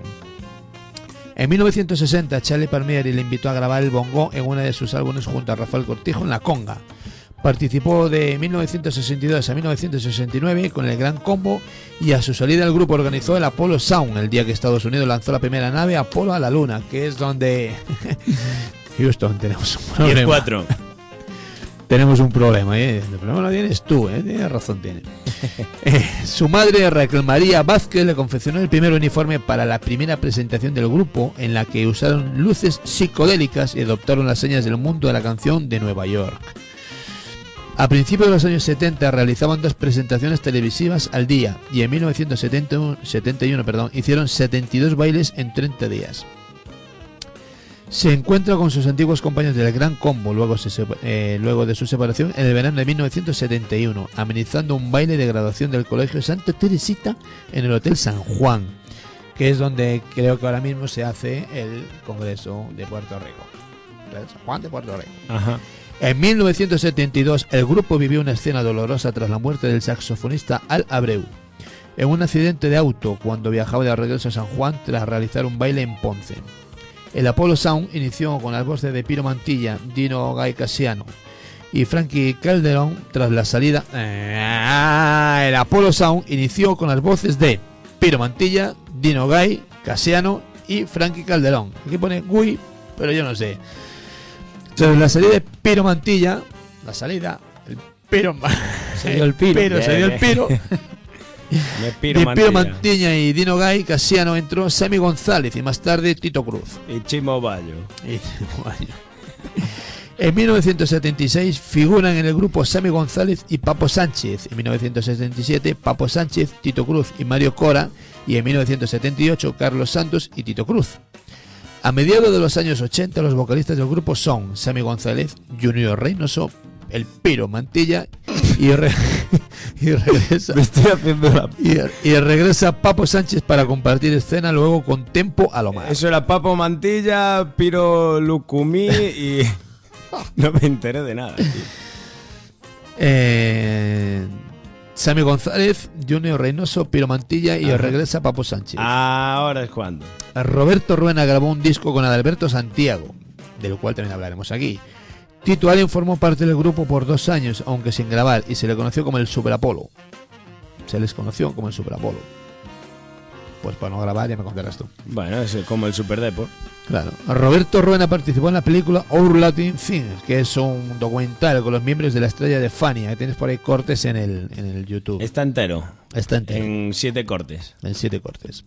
En 1960, Charlie Palmieri le invitó a grabar el bongo en uno de sus álbumes junto a Rafael Cortijo en La Conga. Participó de 1962 a 1969 con el Gran Combo y a su salida el grupo organizó el Apollo Sound el día que Estados Unidos lanzó la primera nave Apolo a la Luna, que es donde Houston tenemos un problema. 10-4. Tenemos un problema, ¿eh? El problema lo tienes tú, ¿eh? Tienes razón, tiene. Su madre, Raquel María Vázquez, le confeccionó el primer uniforme para la primera presentación del grupo, en la que usaron luces psicodélicas y adoptaron las señas del mundo de la canción de Nueva York. A principios de los años 70 realizaban 2 presentaciones televisivas al día y en 1971 hicieron 72 bailes en 30 días. Se encuentra con sus antiguos compañeros del Gran Combo luego de su separación en el verano de 1971, amenizando un baile de graduación del Colegio Santa Teresita en el Hotel San Juan, que es donde creo que ahora mismo se hace el Congreso de Puerto Rico. El San Juan de Puerto Rico. Ajá. En 1972 el grupo vivió una escena dolorosa tras la muerte del saxofonista Al Abreu en un accidente de auto cuando viajaba de regreso a San Juan tras realizar un baile en Ponce. El Apollo Sound inició con las voces de Piro Mantilla, Dino Gay Casiano y Frankie Calderón tras la salida. El Apollo Sound inició con las voces de Piro Mantilla, Dino Gay Casiano y Frankie Calderón. Aquí pone Gui, pero yo no sé. Tras la salida de Piro Mantilla, el Piro Se dio el piro. se dio el piro. Me De Piro Mantilla y Dino Gay Casiano entró Sammy González y más tarde Tito Cruz. Y Chimo Bayo. En 1976 figuran en el grupo Sammy González y Papo Sánchez. En 1977 Papo Sánchez, Tito Cruz y Mario Cora. Y en 1978 Carlos Santos y Tito Cruz. A mediados de los años 80 los vocalistas del grupo son Sammy González, Junior Reynoso, el Piro Mantilla y regresa Me estoy haciendo la... y regresa Papo Sánchez para compartir escena luego con Tempo a lo más. Eso era Papo Mantilla, Piro Lucumí y... No me enteré de nada, tío. Sammy González, Junior Reynoso, Piro Mantilla y regresa Papo Sánchez. Ahora es cuando. Roberto Ruena grabó un disco con Adalberto Santiago, del cual también hablaremos aquí. Tito Allen formó parte del grupo por 2 años, aunque sin grabar, y se le conoció como el Super Apolo. Se les conoció como el Super Apolo. Pues para no grabar ya me contarás tú. Bueno, es como el Super Depor. Claro. Roberto Ruena participó en la película Our Latin Things, que es un documental con los miembros de la estrella de Fania. Que tienes por ahí cortes en el YouTube. Está entero. Está entero. En 7 cortes. En 7 cortes.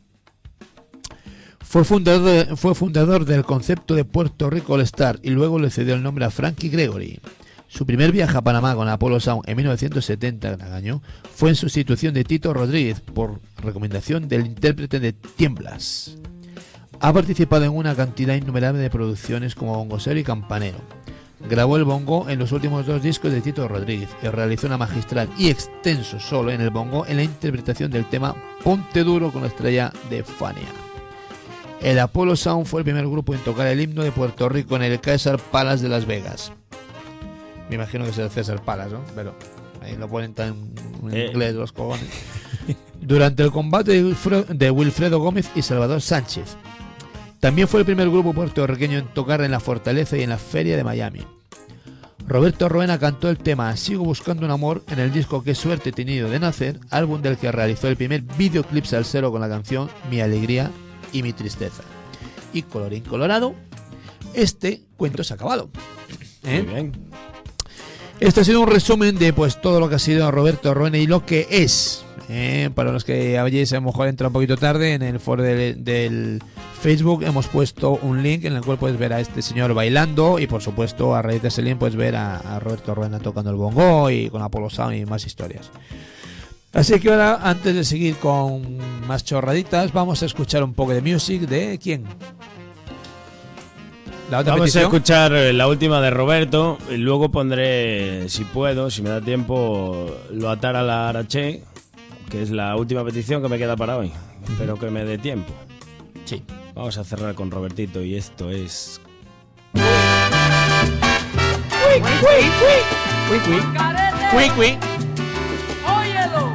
Fue fundador del concepto de Puerto Rico All Star y luego le cedió el nombre a Frankie Gregory. Su primer viaje a Panamá con Apollo Sound en 1970, gran año, fue en sustitución de Tito Rodríguez por recomendación del intérprete de Tiemblas. Ha participado en una cantidad innumerable de producciones como bongocero y campanero. Grabó el bongo en los últimos 2 discos de Tito Rodríguez y realizó una magistral y extenso solo en el bongo en la interpretación del tema Ponte Duro con la estrella de Fania. El Apollo Sound fue el primer grupo en tocar el himno de Puerto Rico en el Caesar Palace de Las Vegas. Me imagino que es el Caesar Palace, ¿no? Pero ahí lo ponen tan en inglés los cojones. Durante el combate de Wilfredo Gómez y Salvador Sánchez. También fue el primer grupo puertorriqueño en tocar en la Fortaleza y en la Feria de Miami. Roberto Ruena cantó el tema Sigo buscando un amor en el disco Qué suerte he tenido de nacer, álbum del que realizó el primer videoclip salsero con la canción Mi alegría y mi tristeza. Y colorín colorado, este cuento se ha acabado. Muy bien. Este ha sido un resumen de pues todo lo que ha sido Roberto Ruena y lo que es. Para los que hayáis a lo mejor entrado un poquito tarde, en el foro del Facebook hemos puesto un link en el cual puedes ver a este señor bailando y por supuesto a raíz de ese link puedes ver a Roberto Ruena tocando el bongo y con Apollo Sound y más historias. Así que ahora, antes de seguir con más chorraditas, vamos a escuchar un poco de music de ¿quién? La otra Vamos petición. a escuchar la última de Roberto y luego pondré, si puedo, si me da tiempo, lo atar a la Araché, que es la última petición que me queda para hoy. Espero que me dé tiempo. Sí. Vamos a cerrar con Robertito y esto es... Óyelo.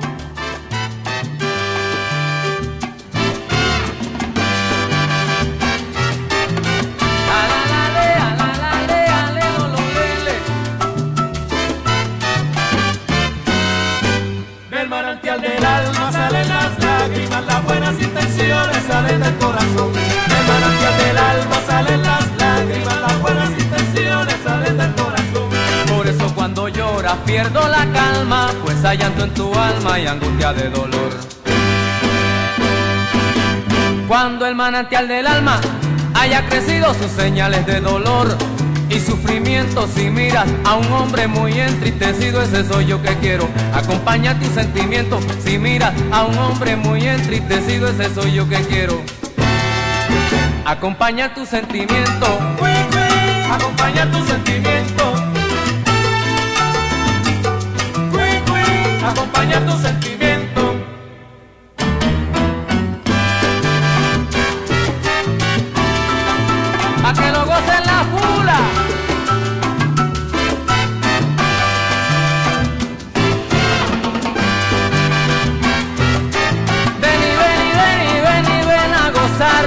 Del manantial del alma salen las lágrimas, las buenas intenciones salen del corazón. Del manantial del alma salen las lágrimas, las buenas intenciones salen del corazón. Por eso cuando lloras pierdo la calma, pues hay llanto en tu alma y angustia de dolor. Cuando el manantial del alma haya crecido sus señales de dolor y sufrimiento, si miras a un hombre muy entristecido, ese soy yo que quiero acompañar tu sentimiento. Si miras a un hombre muy entristecido, ese soy yo que quiero acompañar tu sentimiento. Acompañar tu sentimiento. Acompañar tu sentimiento. A que lo gocen la fula. Ven y ven y ven y ven y ven a gozar.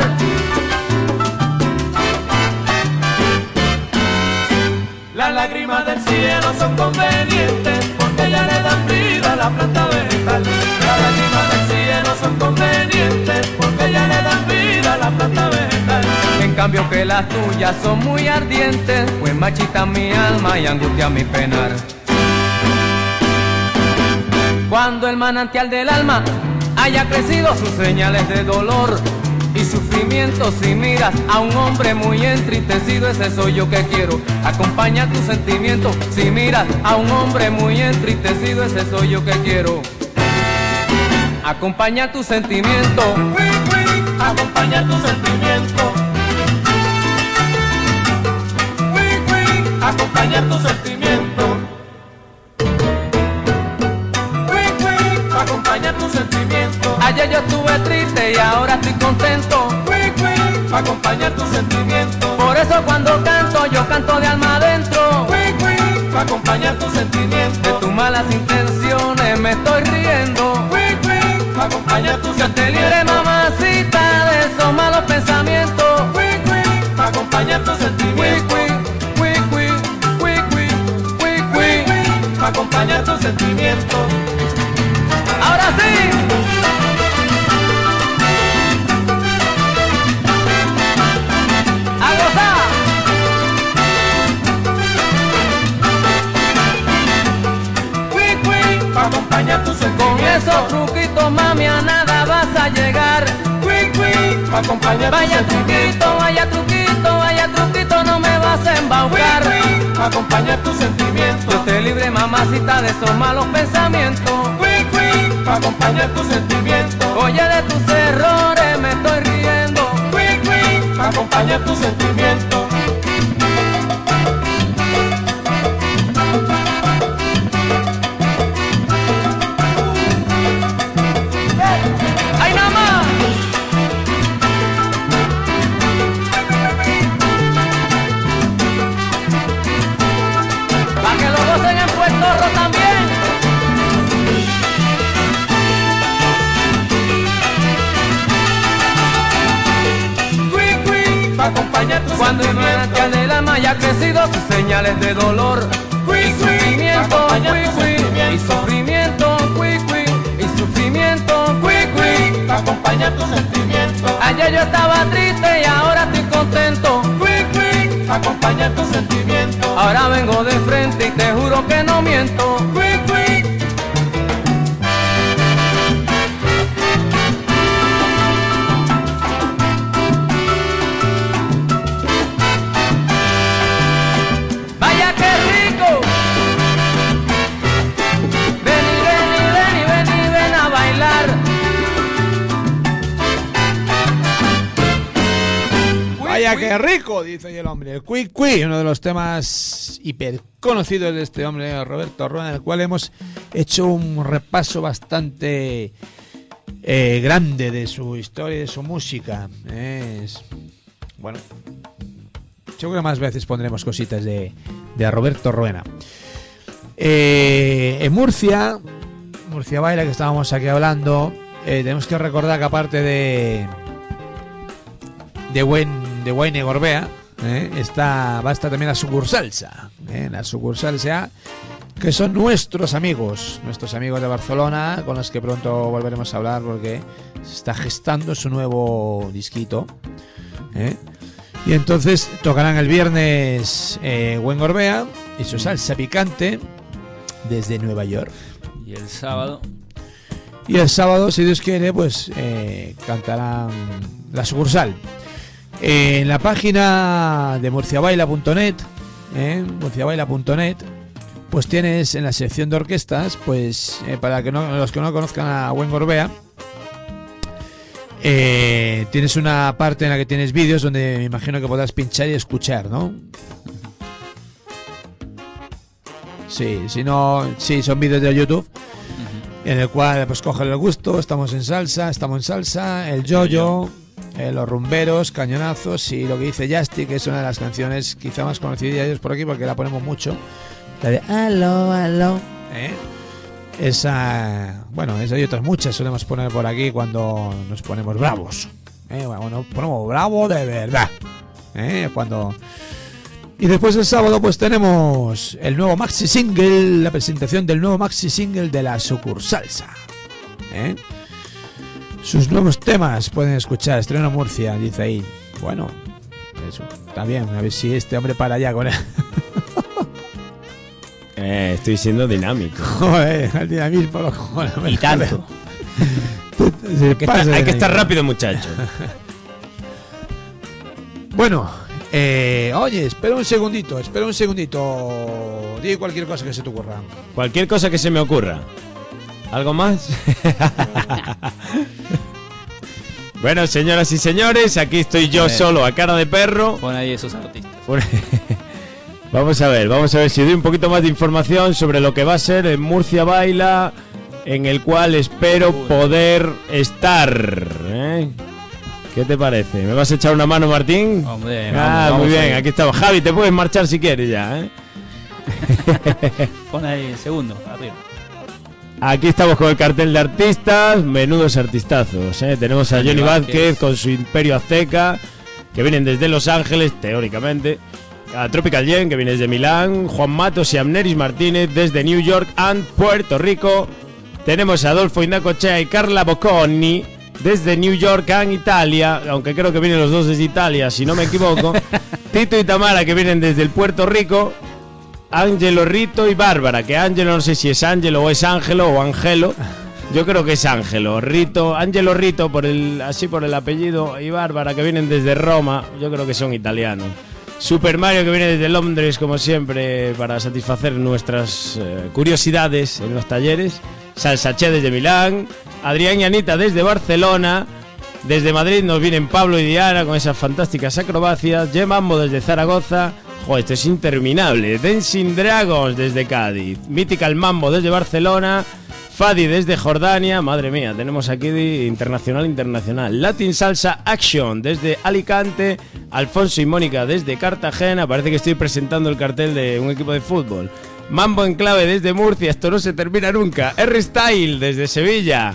Las lágrimas del cielo son convenientes porque ya le dan vida a la planta vegetal. Las lágrimas del cielo son convenientes porque ya le dan vida a la planta vegetal. En cambio que las tuyas son muy ardientes, pues marchitan mi alma y angustia mi penar. Cuando el manantial del alma haya crecido sus señales de dolor y sufrimiento, si miras a un hombre muy entristecido, ese soy yo que quiero acompañar tu sentimiento. Si miras a un hombre muy entristecido, ese soy yo que quiero acompañar tu sentimiento. Acompañar tu sentimiento. Acompañar tu sentimiento. Acompañar tu sentimiento. Ayer yo estuve triste y ahora estoy contento. Acompañar tu sentimiento. Por eso cuando canto, yo canto de alma adentro. Acompañar tu sentimiento. De tus malas intenciones me estoy riendo. Acompañar tu Yo te sentimiento. libre, mamacita, de esos malos pensamientos. Acompañar tu sentimiento. Acompañar tu sentimiento. Ahora sí. A gozar. Acompañar tu Con sentimiento. esos truquitos, mami, a nada vas a llegar. Acompañar tu Vaya sentimiento. truquito, vaya truquito, vaya truquito, no me vas a embaucar. Acompañar tu Yo sentimiento. te libre, mamacita, de esos malos pensamientos. Acompañar tu sentimiento. Oye, de tus errores me estoy riendo. Acompañar tu sentimiento. ¡Ay, nada más! Pa' que lo gocen en Puerto Rico también. Acompañar tu Cuando el manantial del alma haya crecido sus señales de dolor y sufrimiento, y sufrimiento, y sufrimiento, Acompañar tu sentimiento. Ayer yo estaba triste y ahora estoy contento. Acompañar tu sentimiento. Ahora vengo de frente y te juro que no miento. Vaya que rico. Ven y ven y ven y ven y ven a bailar. vaya que rico, dice ahí el hombre. El Cui Cui, uno de los temas hiper conocidos de este hombre, Roberto Ruena, en el cual hemos hecho un repaso bastante grande de su historia y de su música. Bueno, seguro que más veces pondremos cositas de Roberto Ruena. En Murcia Baila, que estábamos aquí hablando, tenemos que recordar que aparte de Wayne Gorbea, va a estar también la sucursalsa, la sucursalsa, que son nuestros amigos de Barcelona, con los que pronto volveremos a hablar porque se está gestando su nuevo disquito, y entonces tocarán el viernes Wayne Gorbea y su salsa picante desde Nueva York. Y el sábado, si Dios quiere, pues cantarán la sucursal. En la página de murciabaila.net, pues tienes en la sección de orquestas, pues para los que no conozcan a Wayne Gorbea, tienes una parte en la que tienes vídeos donde me imagino que podrás pinchar y escuchar, ¿no? Sí, si no, sí, son vídeos de YouTube, en el cual pues cogen el gusto, estamos en salsa, el yo-yo, los rumberos, cañonazos y lo que dice Justy, que es una de las canciones quizá más conocidas de ellos por aquí porque la ponemos mucho, la de aló, esa, bueno, esa y otras muchas solemos poner por aquí cuando nos ponemos bravos, bueno, nos ponemos bravos de verdad, cuando... Y después el sábado pues tenemos el nuevo maxi single, la presentación del nuevo maxi single de la sucursalsa, sus nuevos temas pueden escuchar, estreno Murcia, dice ahí. Bueno, eso está bien, a ver si este hombre para allá con él. Estoy siendo dinámico. Joder, el dinamismo lo cojones. Y tanto. Hay que estar rápido, muchacho. Bueno, oye, espera un segundito. Di cualquier cosa que se te ocurra. Cualquier cosa que se me ocurra. ¿Algo más? Bueno, señoras y señores, aquí estoy yo solo a cara de perro. Pon ahí esos artistas. Vamos a ver si doy un poquito más de información sobre lo que va a ser en Murcia Baila, en el cual espero poder estar, ¿Qué te parece? ¿Me vas a echar una mano, Martín? Hombre, vamos, muy bien, aquí estamos. Javi, te puedes marchar si quieres ya, Pon ahí el segundo, arriba. Aquí estamos con el cartel de artistas, menudos artistazos, Tenemos a Johnny Vázquez con su Imperio Azteca, que vienen desde Los Ángeles, teóricamente. A Tropical Gen, que viene desde Milán. Juan Matos y Amneris Martínez desde New York and Puerto Rico. Tenemos a Adolfo Indacochea y Carla Bocconi desde New York and Italia, aunque creo que vienen los dos desde Italia, si no me equivoco. Tito y Tamara, que vienen desde el Puerto Rico. Ángelo, Rito y Bárbara, que Ángelo no sé si es Ángelo o es Ángelo o Angelo. Yo creo que es Ángelo. Ángelo Rito por el apellido, y Bárbara, que vienen desde Roma. Yo creo que son italianos. Super Mario, que viene desde Londres, como siempre, para satisfacer nuestras curiosidades en los talleres. Salsache desde Milán. Adrián y Anita desde Barcelona. Desde Madrid nos vienen Pablo y Diana con esas fantásticas acrobacias. Mambo desde Zaragoza. Joder, esto es interminable. Dancing Dragons desde Cádiz. Mythical Mambo desde Barcelona. Fadi desde Jordania. Madre mía, tenemos aquí internacional. Latin Salsa Action desde Alicante. Alfonso y Mónica desde Cartagena. Parece que estoy presentando el cartel de un equipo de fútbol. Mambo en clave desde Murcia. Esto no se termina nunca. R-Style desde Sevilla.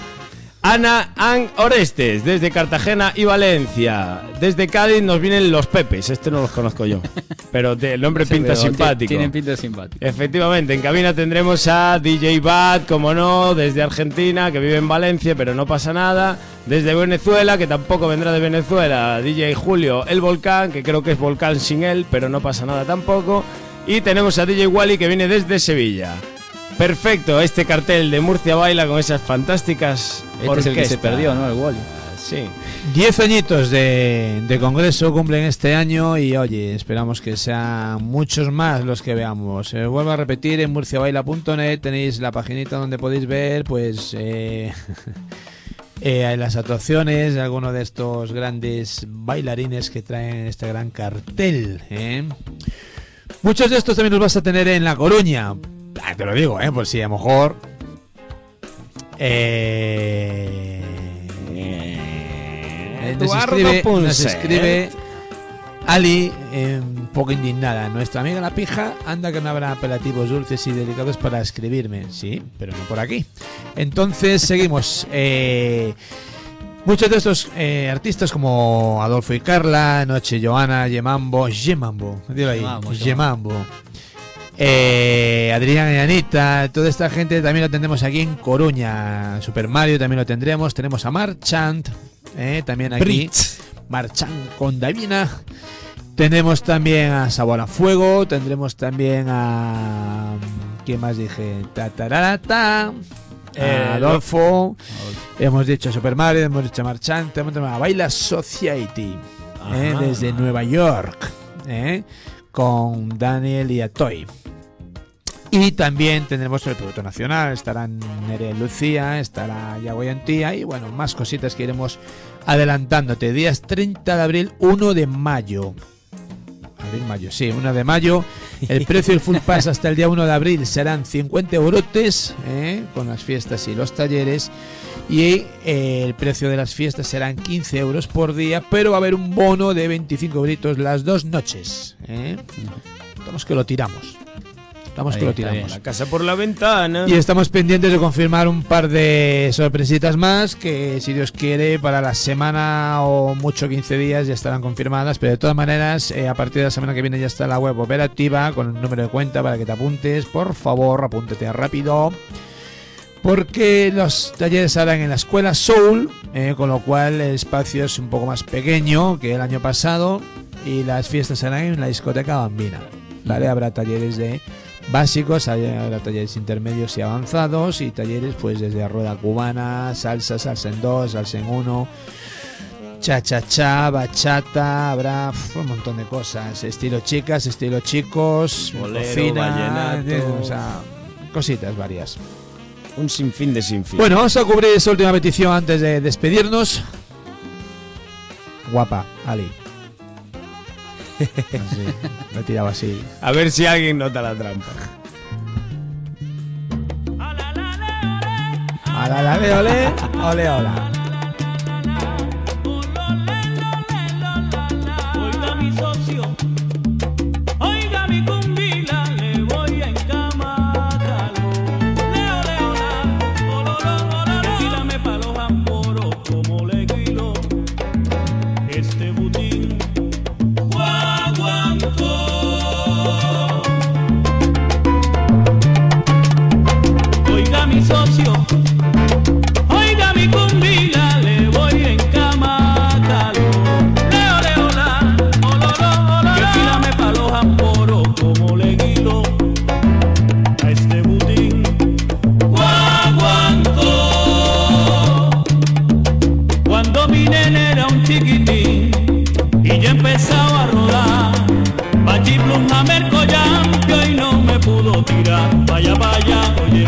Ana An Orestes desde Cartagena y Valencia. Desde Cádiz nos vienen los Pepes. Este no los conozco yo, pero el nombre pinta simpático. Tienen pinta simpático. Efectivamente, en cabina tendremos a DJ Bad, como no, desde Argentina, que vive en Valencia, pero no pasa nada. Desde Venezuela, que tampoco vendrá de Venezuela, DJ Julio El Volcán, que creo que es Volcán sin él, pero no pasa nada tampoco. Y tenemos a DJ Wally, que viene desde Sevilla. Perfecto, este cartel de Murcia Baila con esas fantásticas orquestas. Es el que se perdió, ¿no? El Wally. Sí. 10 añitos de congreso cumplen este año y oye, esperamos que sean muchos más los que veamos. Vuelvo a repetir, en murciabaila.net tenéis la paginita donde podéis ver pues las actuaciones de algunos de estos grandes bailarines que traen este gran cartel. Muchos de estos también los vas a tener en La Coruña. Te lo digo, por si a lo mejor nos escribe Ali, un poco indignada. Nuestra amiga la pija anda que no habrá apelativos dulces y delicados para escribirme. Sí, pero no por aquí. Entonces seguimos. Muchos de estos artistas como Adolfo y Carla, Noche Joana, Gemambo, dilo ahí, Gemambo. Adrián y Anita, toda esta gente también lo tendremos aquí en Coruña. Super Mario también lo tendremos. Tenemos a Marchand, también aquí. Marchand con Davina. Tendremos también a Sabor a Fuego. Tendremos también a... ¿Quién más dije? Adolfo. Hemos dicho Super Mario, hemos dicho Marchand. Tenemos a Baila Society, desde Nueva York, con Daniel y Atoy. Y también tendremos el Producto Nacional. Estarán Nere Lucía, estará Yago y Antía. Y bueno, más cositas que iremos adelantándote. Días 30 de abril, 1 de mayo. Sí, 1 de mayo. El precio del Full Pass hasta el día 1 de abril serán 50 eurotes, con las fiestas y los talleres. Y el precio de las fiestas serán 15 euros por día, pero va a haber un bono de 25 euritos las 2 noches. Estamos que lo tiramos. La casa por la ventana. Y estamos pendientes de confirmar un par de sorpresitas más que, si Dios quiere, para la semana o mucho 15 días ya estarán confirmadas. Pero de todas maneras, a partir de la semana que viene ya está la web operativa con el número de cuenta para que te apuntes. Por favor, apúntate rápido, porque los talleres se harán en la escuela Soul, con lo cual el espacio es un poco más pequeño que el año pasado, y las fiestas serán en la discoteca Bambina. ¿Vale? Habrá talleres de básicos, habrá talleres intermedios y avanzados, y talleres pues desde rueda cubana, salsa en 2, salsa en 1, cha-cha-cha, bachata, habrá un montón de cosas, estilo chicas, estilo chicos, bolero, cocina, vallenato, o sea, cositas varias. Un sinfín de sinfín. Bueno, vamos a cubrir esa última petición antes de despedirnos. Guapa, Ali. Así, lo he tirado así. A ver si alguien nota la trampa. Ole, ole, ole, ole. Oiga mi socio, oiga mi cumbila, le voy a encamacar. Leo, leo, la, ololo, tírame pa' los amporos como le guilo. Este butín, guaguancó. Oiga mi socio, oiga mi cumbila, le voy a encamacar. Leo, leo, la, ololo, que tírame pa' los amporos como le guilo a este budín guaguancó. Cuando mi nene era un chiquitín y yo empezaba a rodar, Bachiplum Hammer Collampio y no me pudo tirar. Vaya, vaya, oye,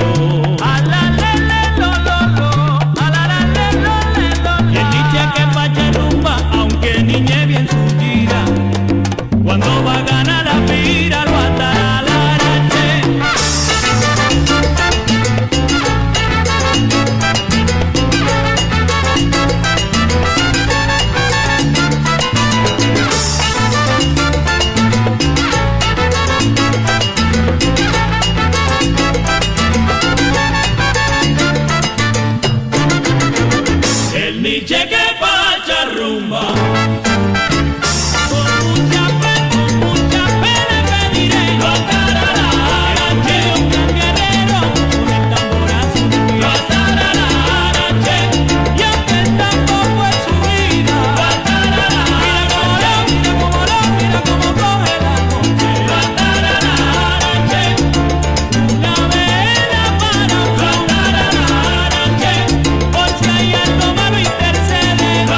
y el niche que pacha rumba, aunque niñe bien surgida, cuando va a ganar la pira lo atará la arache. El niche que pacha rumba, con mucha pena pediré, lo atará la arache. Un gran guerrero con el tamborazo, lo atará la arache. Y aunque el tambor fue su vida, lo atará la arache. Mira cómo coge la noche, lo atará la arache. Una vela para lo atará la arache. Por si hay algo malo intercede, lo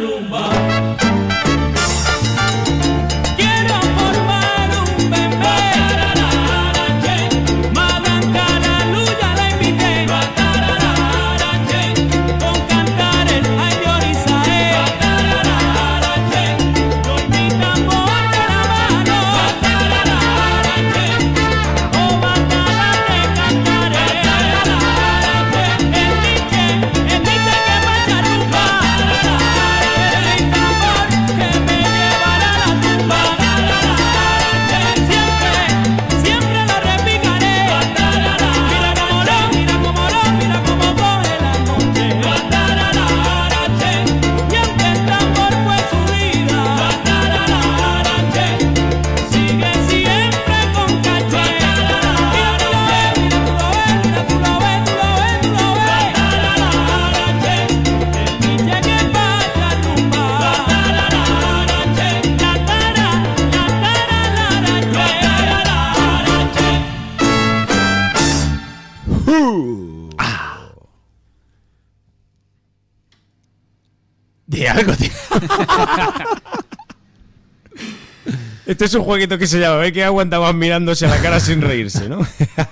rumba. Quiero formar un bebé. Madranca la luz ya la invité. Con cantar el ay de Orizae. Doy mi tambor de la mano. Oh, bandada te cantaré. El dice que vaya rumba. El tambor que me llevará a la tumba. Siempre lo repicaré. Mira cómo coge la noche. Y aunque el tambor fue su vida, sigue siempre con caché. Mira tú lo ves, mira tú lo ves, mira tú lo ves, tú lo ves, tú lo ves. El pinche que vaya rumba. De algo, tío. Este es un jueguito que se llama, ve que aguantaban mirándose a la cara sin reírse, ¿no?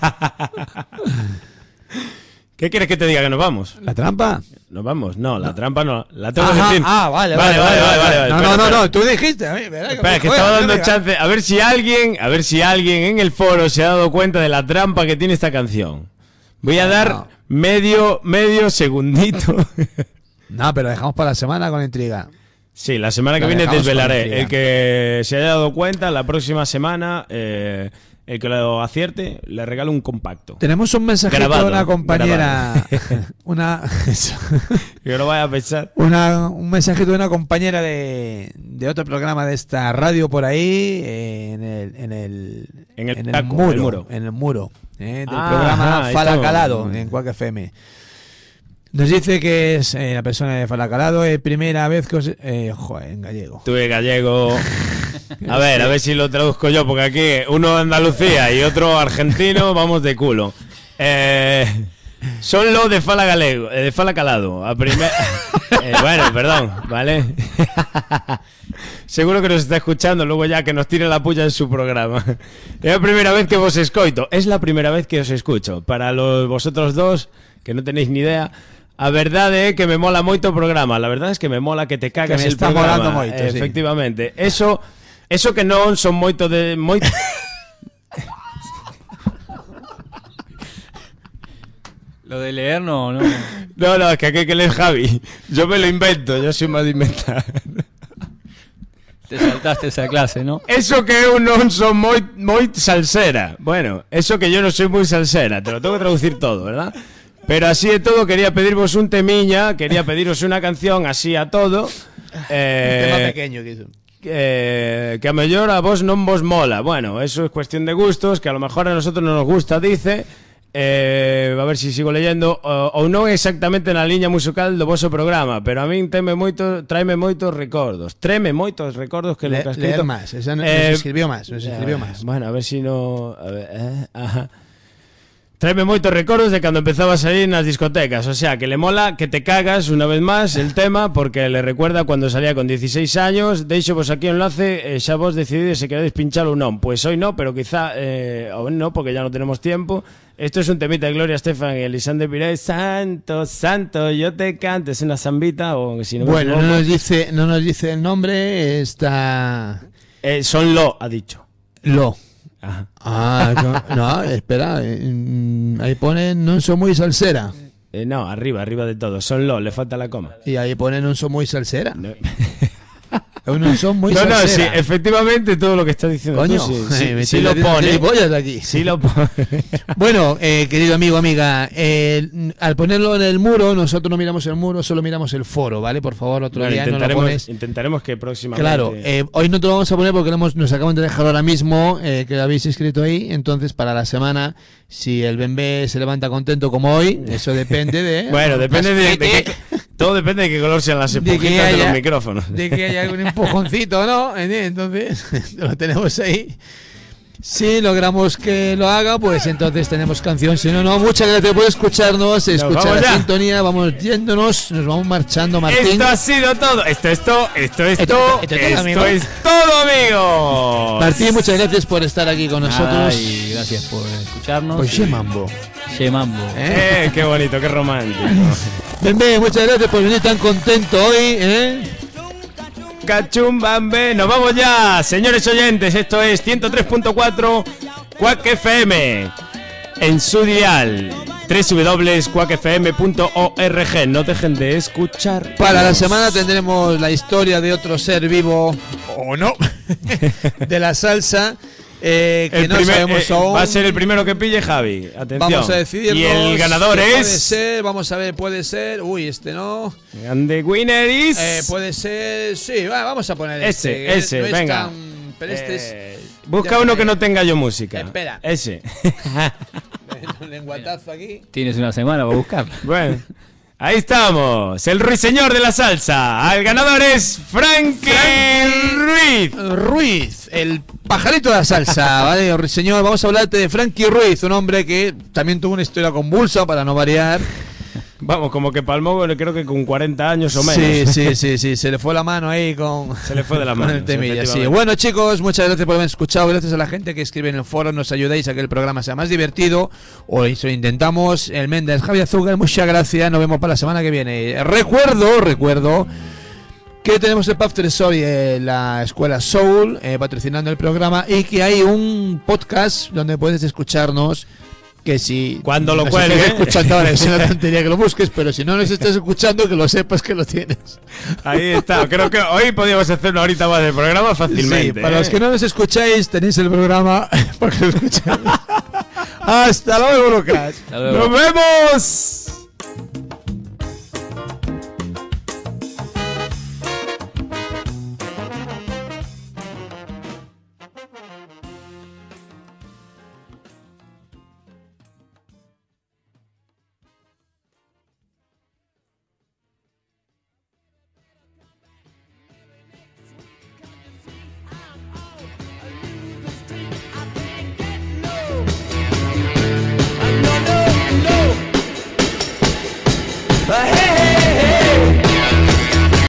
¿Qué quieres que te diga? ¿Que nos vamos? ¿La trampa? ¿Nos vamos? No, la trampa no. La tengo que Ajá, decir. vale. Vale. No, tú dijiste. A mí, ¿verdad? Espera, que estaba dando chance. A ver si alguien en el foro se ha dado cuenta de la trampa que tiene esta canción. Voy a dar medio segundito. No, pero dejamos para la semana con intriga. Sí, la semana que La viene dejamos con desvelaré. intriga. El que se haya dado cuenta, la próxima semana, el que lo acierte, le regalo un compacto. Tenemos un mensajito Grabado, de una compañera. Que no vaya a pensar. Un mensajito de una compañera de otro programa de esta radio por ahí, en el taco, muro, en el muro. en el muro, del Ah, programa ajá, Fala esto. Calado en Quack FM. Nos dice que es la persona de Fala Calado, es primera vez que os... en gallego. Tú de gallego. A ver si lo traduzco yo, porque aquí uno de Andalucía y otro argentino, vamos de culo. Son los de Fala Galego, de Fala Calado. Bueno, perdón, ¿vale? Seguro que nos está escuchando, luego ya que nos tire la puya en su programa. Es la primera vez que vos escoito. Es la primera vez que os escucho. Para vosotros dos, que no tenéis ni idea, a verdade é que me mola moito o programa. La verdade es que me mola que te cagas Que me el está programa. molando moito, sí. Efectivamente. Eso que non son moito de... Lo de leer no. No, es que aquí hay que leer Javi. Yo me lo invento, yo soy más de inventar. Te saltaste esa clase, ¿no? Eso que eu non son moi salsera. Bueno, eso que yo no soy muy salsera. Te lo tengo que traducir todo, ¿verdad? Pero así de todo, quería pediros un temiña, quería pediros una canción así a todo. Un tema pequeño que hizo. Que a mellor a vos non vos mola. Bueno, eso es cuestión de gustos, que a lo mejor a nosotros no nos gusta, dice. A ver si sigo leyendo. Ou non exactamente na liña musical do vosso programa, pero a min tráeme moitos recordos. Tráeme moitos recordos que nunca escrito. Leer más, esa nos escribió más. Bueno, a ver si no... A ver, ajá. Tráeme moitos recordos de cando empezaba a salir nas discotecas. O sea, que le mola que te cagas una vez más el tema, porque le recuerda cuando salía con 16 años. Deixo vos aquí o enlace, xa vos decidides se queréis pinchar ou non. Pues hoy no, pero quizá aún no, porque ya no tenemos tiempo. Esto es un temita de Gloria Estefan y Elisandro Pires. Santo, santo, yo te canto. Es una zambita o si no me Bueno, equivoco. no nos dice el nombre, está... Son Lo, ha dicho. Lo. Ajá. No, espera, ahí pone non son muy salsera. No, arriba de todo. Son Lo, le falta la coma. Y ahí pone non son muy salsera. No. Non son muy No, salsera. sí, efectivamente todo lo que está diciendo Coño, tú, me sí estoy lo haciendo pone. gilipollas aquí. Sí lo pone. Bueno, querido amigo, amiga, al ponerlo en el muro, nosotros no miramos el muro, solo miramos el foro, ¿vale? Por favor, otro Bueno, día no lo pones. intentaremos que próximamente... Claro, hoy no te lo vamos a poner porque nos acaban de dejar ahora mismo, que lo habéis escrito ahí. Entonces, para la semana, si el Bembe se levanta contento como hoy, eso depende de... Bueno, depende de qué... Todo depende de qué color sean las esponjitas de los micrófonos. De que haya algún empujoncito, ¿no? Entonces, lo tenemos ahí. Si logramos que lo haga, pues entonces tenemos canción. Si no, no. Muchas gracias por escucharnos, escuchar vamos la ya. sintonía. Vamos yéndonos, nos vamos marchando, Martín. Esto ha sido todo. Esto es todo, amigo. amigos. Martín, muchas gracias por estar aquí con nosotros. Y gracias por escucharnos. Pues y- Mambo. Mambo. Qué bonito, qué romántico. Bembe, muchas gracias por venir tan contento hoy, Cachumbambe, nos vamos ya, señores oyentes. Esto es 103.4 Quack FM en su dial www.quackfm.org. No dejen de escuchar. Para la semana tendremos la historia de otro ser vivo, o no, de la salsa, que no sabemos aún. Va a ser el primero que pille Javi. Atención. Vamos a decidirnos. Y el ganador que Puede es. ser, vamos a ver, puede ser. Uy, este no. And the winner is. Puede ser. Sí, vamos a poner Ese, este. ese, no venga. Es tan, pero este es. Busca ya uno me- que no tenga yo música. Espera. Ese. Un lenguatazo aquí. Tienes una semana para buscarlo. Bueno. Ahí estamos, el ruiseñor de la salsa. El ganador es Frankie Ruiz. Ruiz, el pajarito de la salsa, ¿vale? Señor, vamos a hablarte de Frankie Ruiz, un hombre que también tuvo una historia convulsa, para no variar. Vamos, como que palmó, creo que con 40 años o menos. Sí, se le fue la mano ahí con... Se le fue de la con mano. el temilla, sí. efectivamente. Bueno, chicos, muchas gracias por haberme escuchado. Gracias a la gente que escribe en el foro. Nos ayudáis a que el programa sea más divertido. O eso intentamos. El Méndez, Javi Azúcar, muchas gracias. Nos vemos para la semana que viene. Recuerdo que tenemos el After Story en la Escuela Soul, patrocinando el programa. Y que hay un podcast donde puedes escucharnos. Que si cuando lo nos cuelgue, estés escuchando ahora es una tontería que lo busques, pero si no nos estás escuchando, que lo sepas que lo tienes. Ahí está. Creo que hoy podríamos hacer una horita más de programa fácilmente. Sí, para los que no nos escucháis, tenéis el programa para que lo escucháis. Hasta luego, Lucas. Hasta luego. ¡Nos vemos!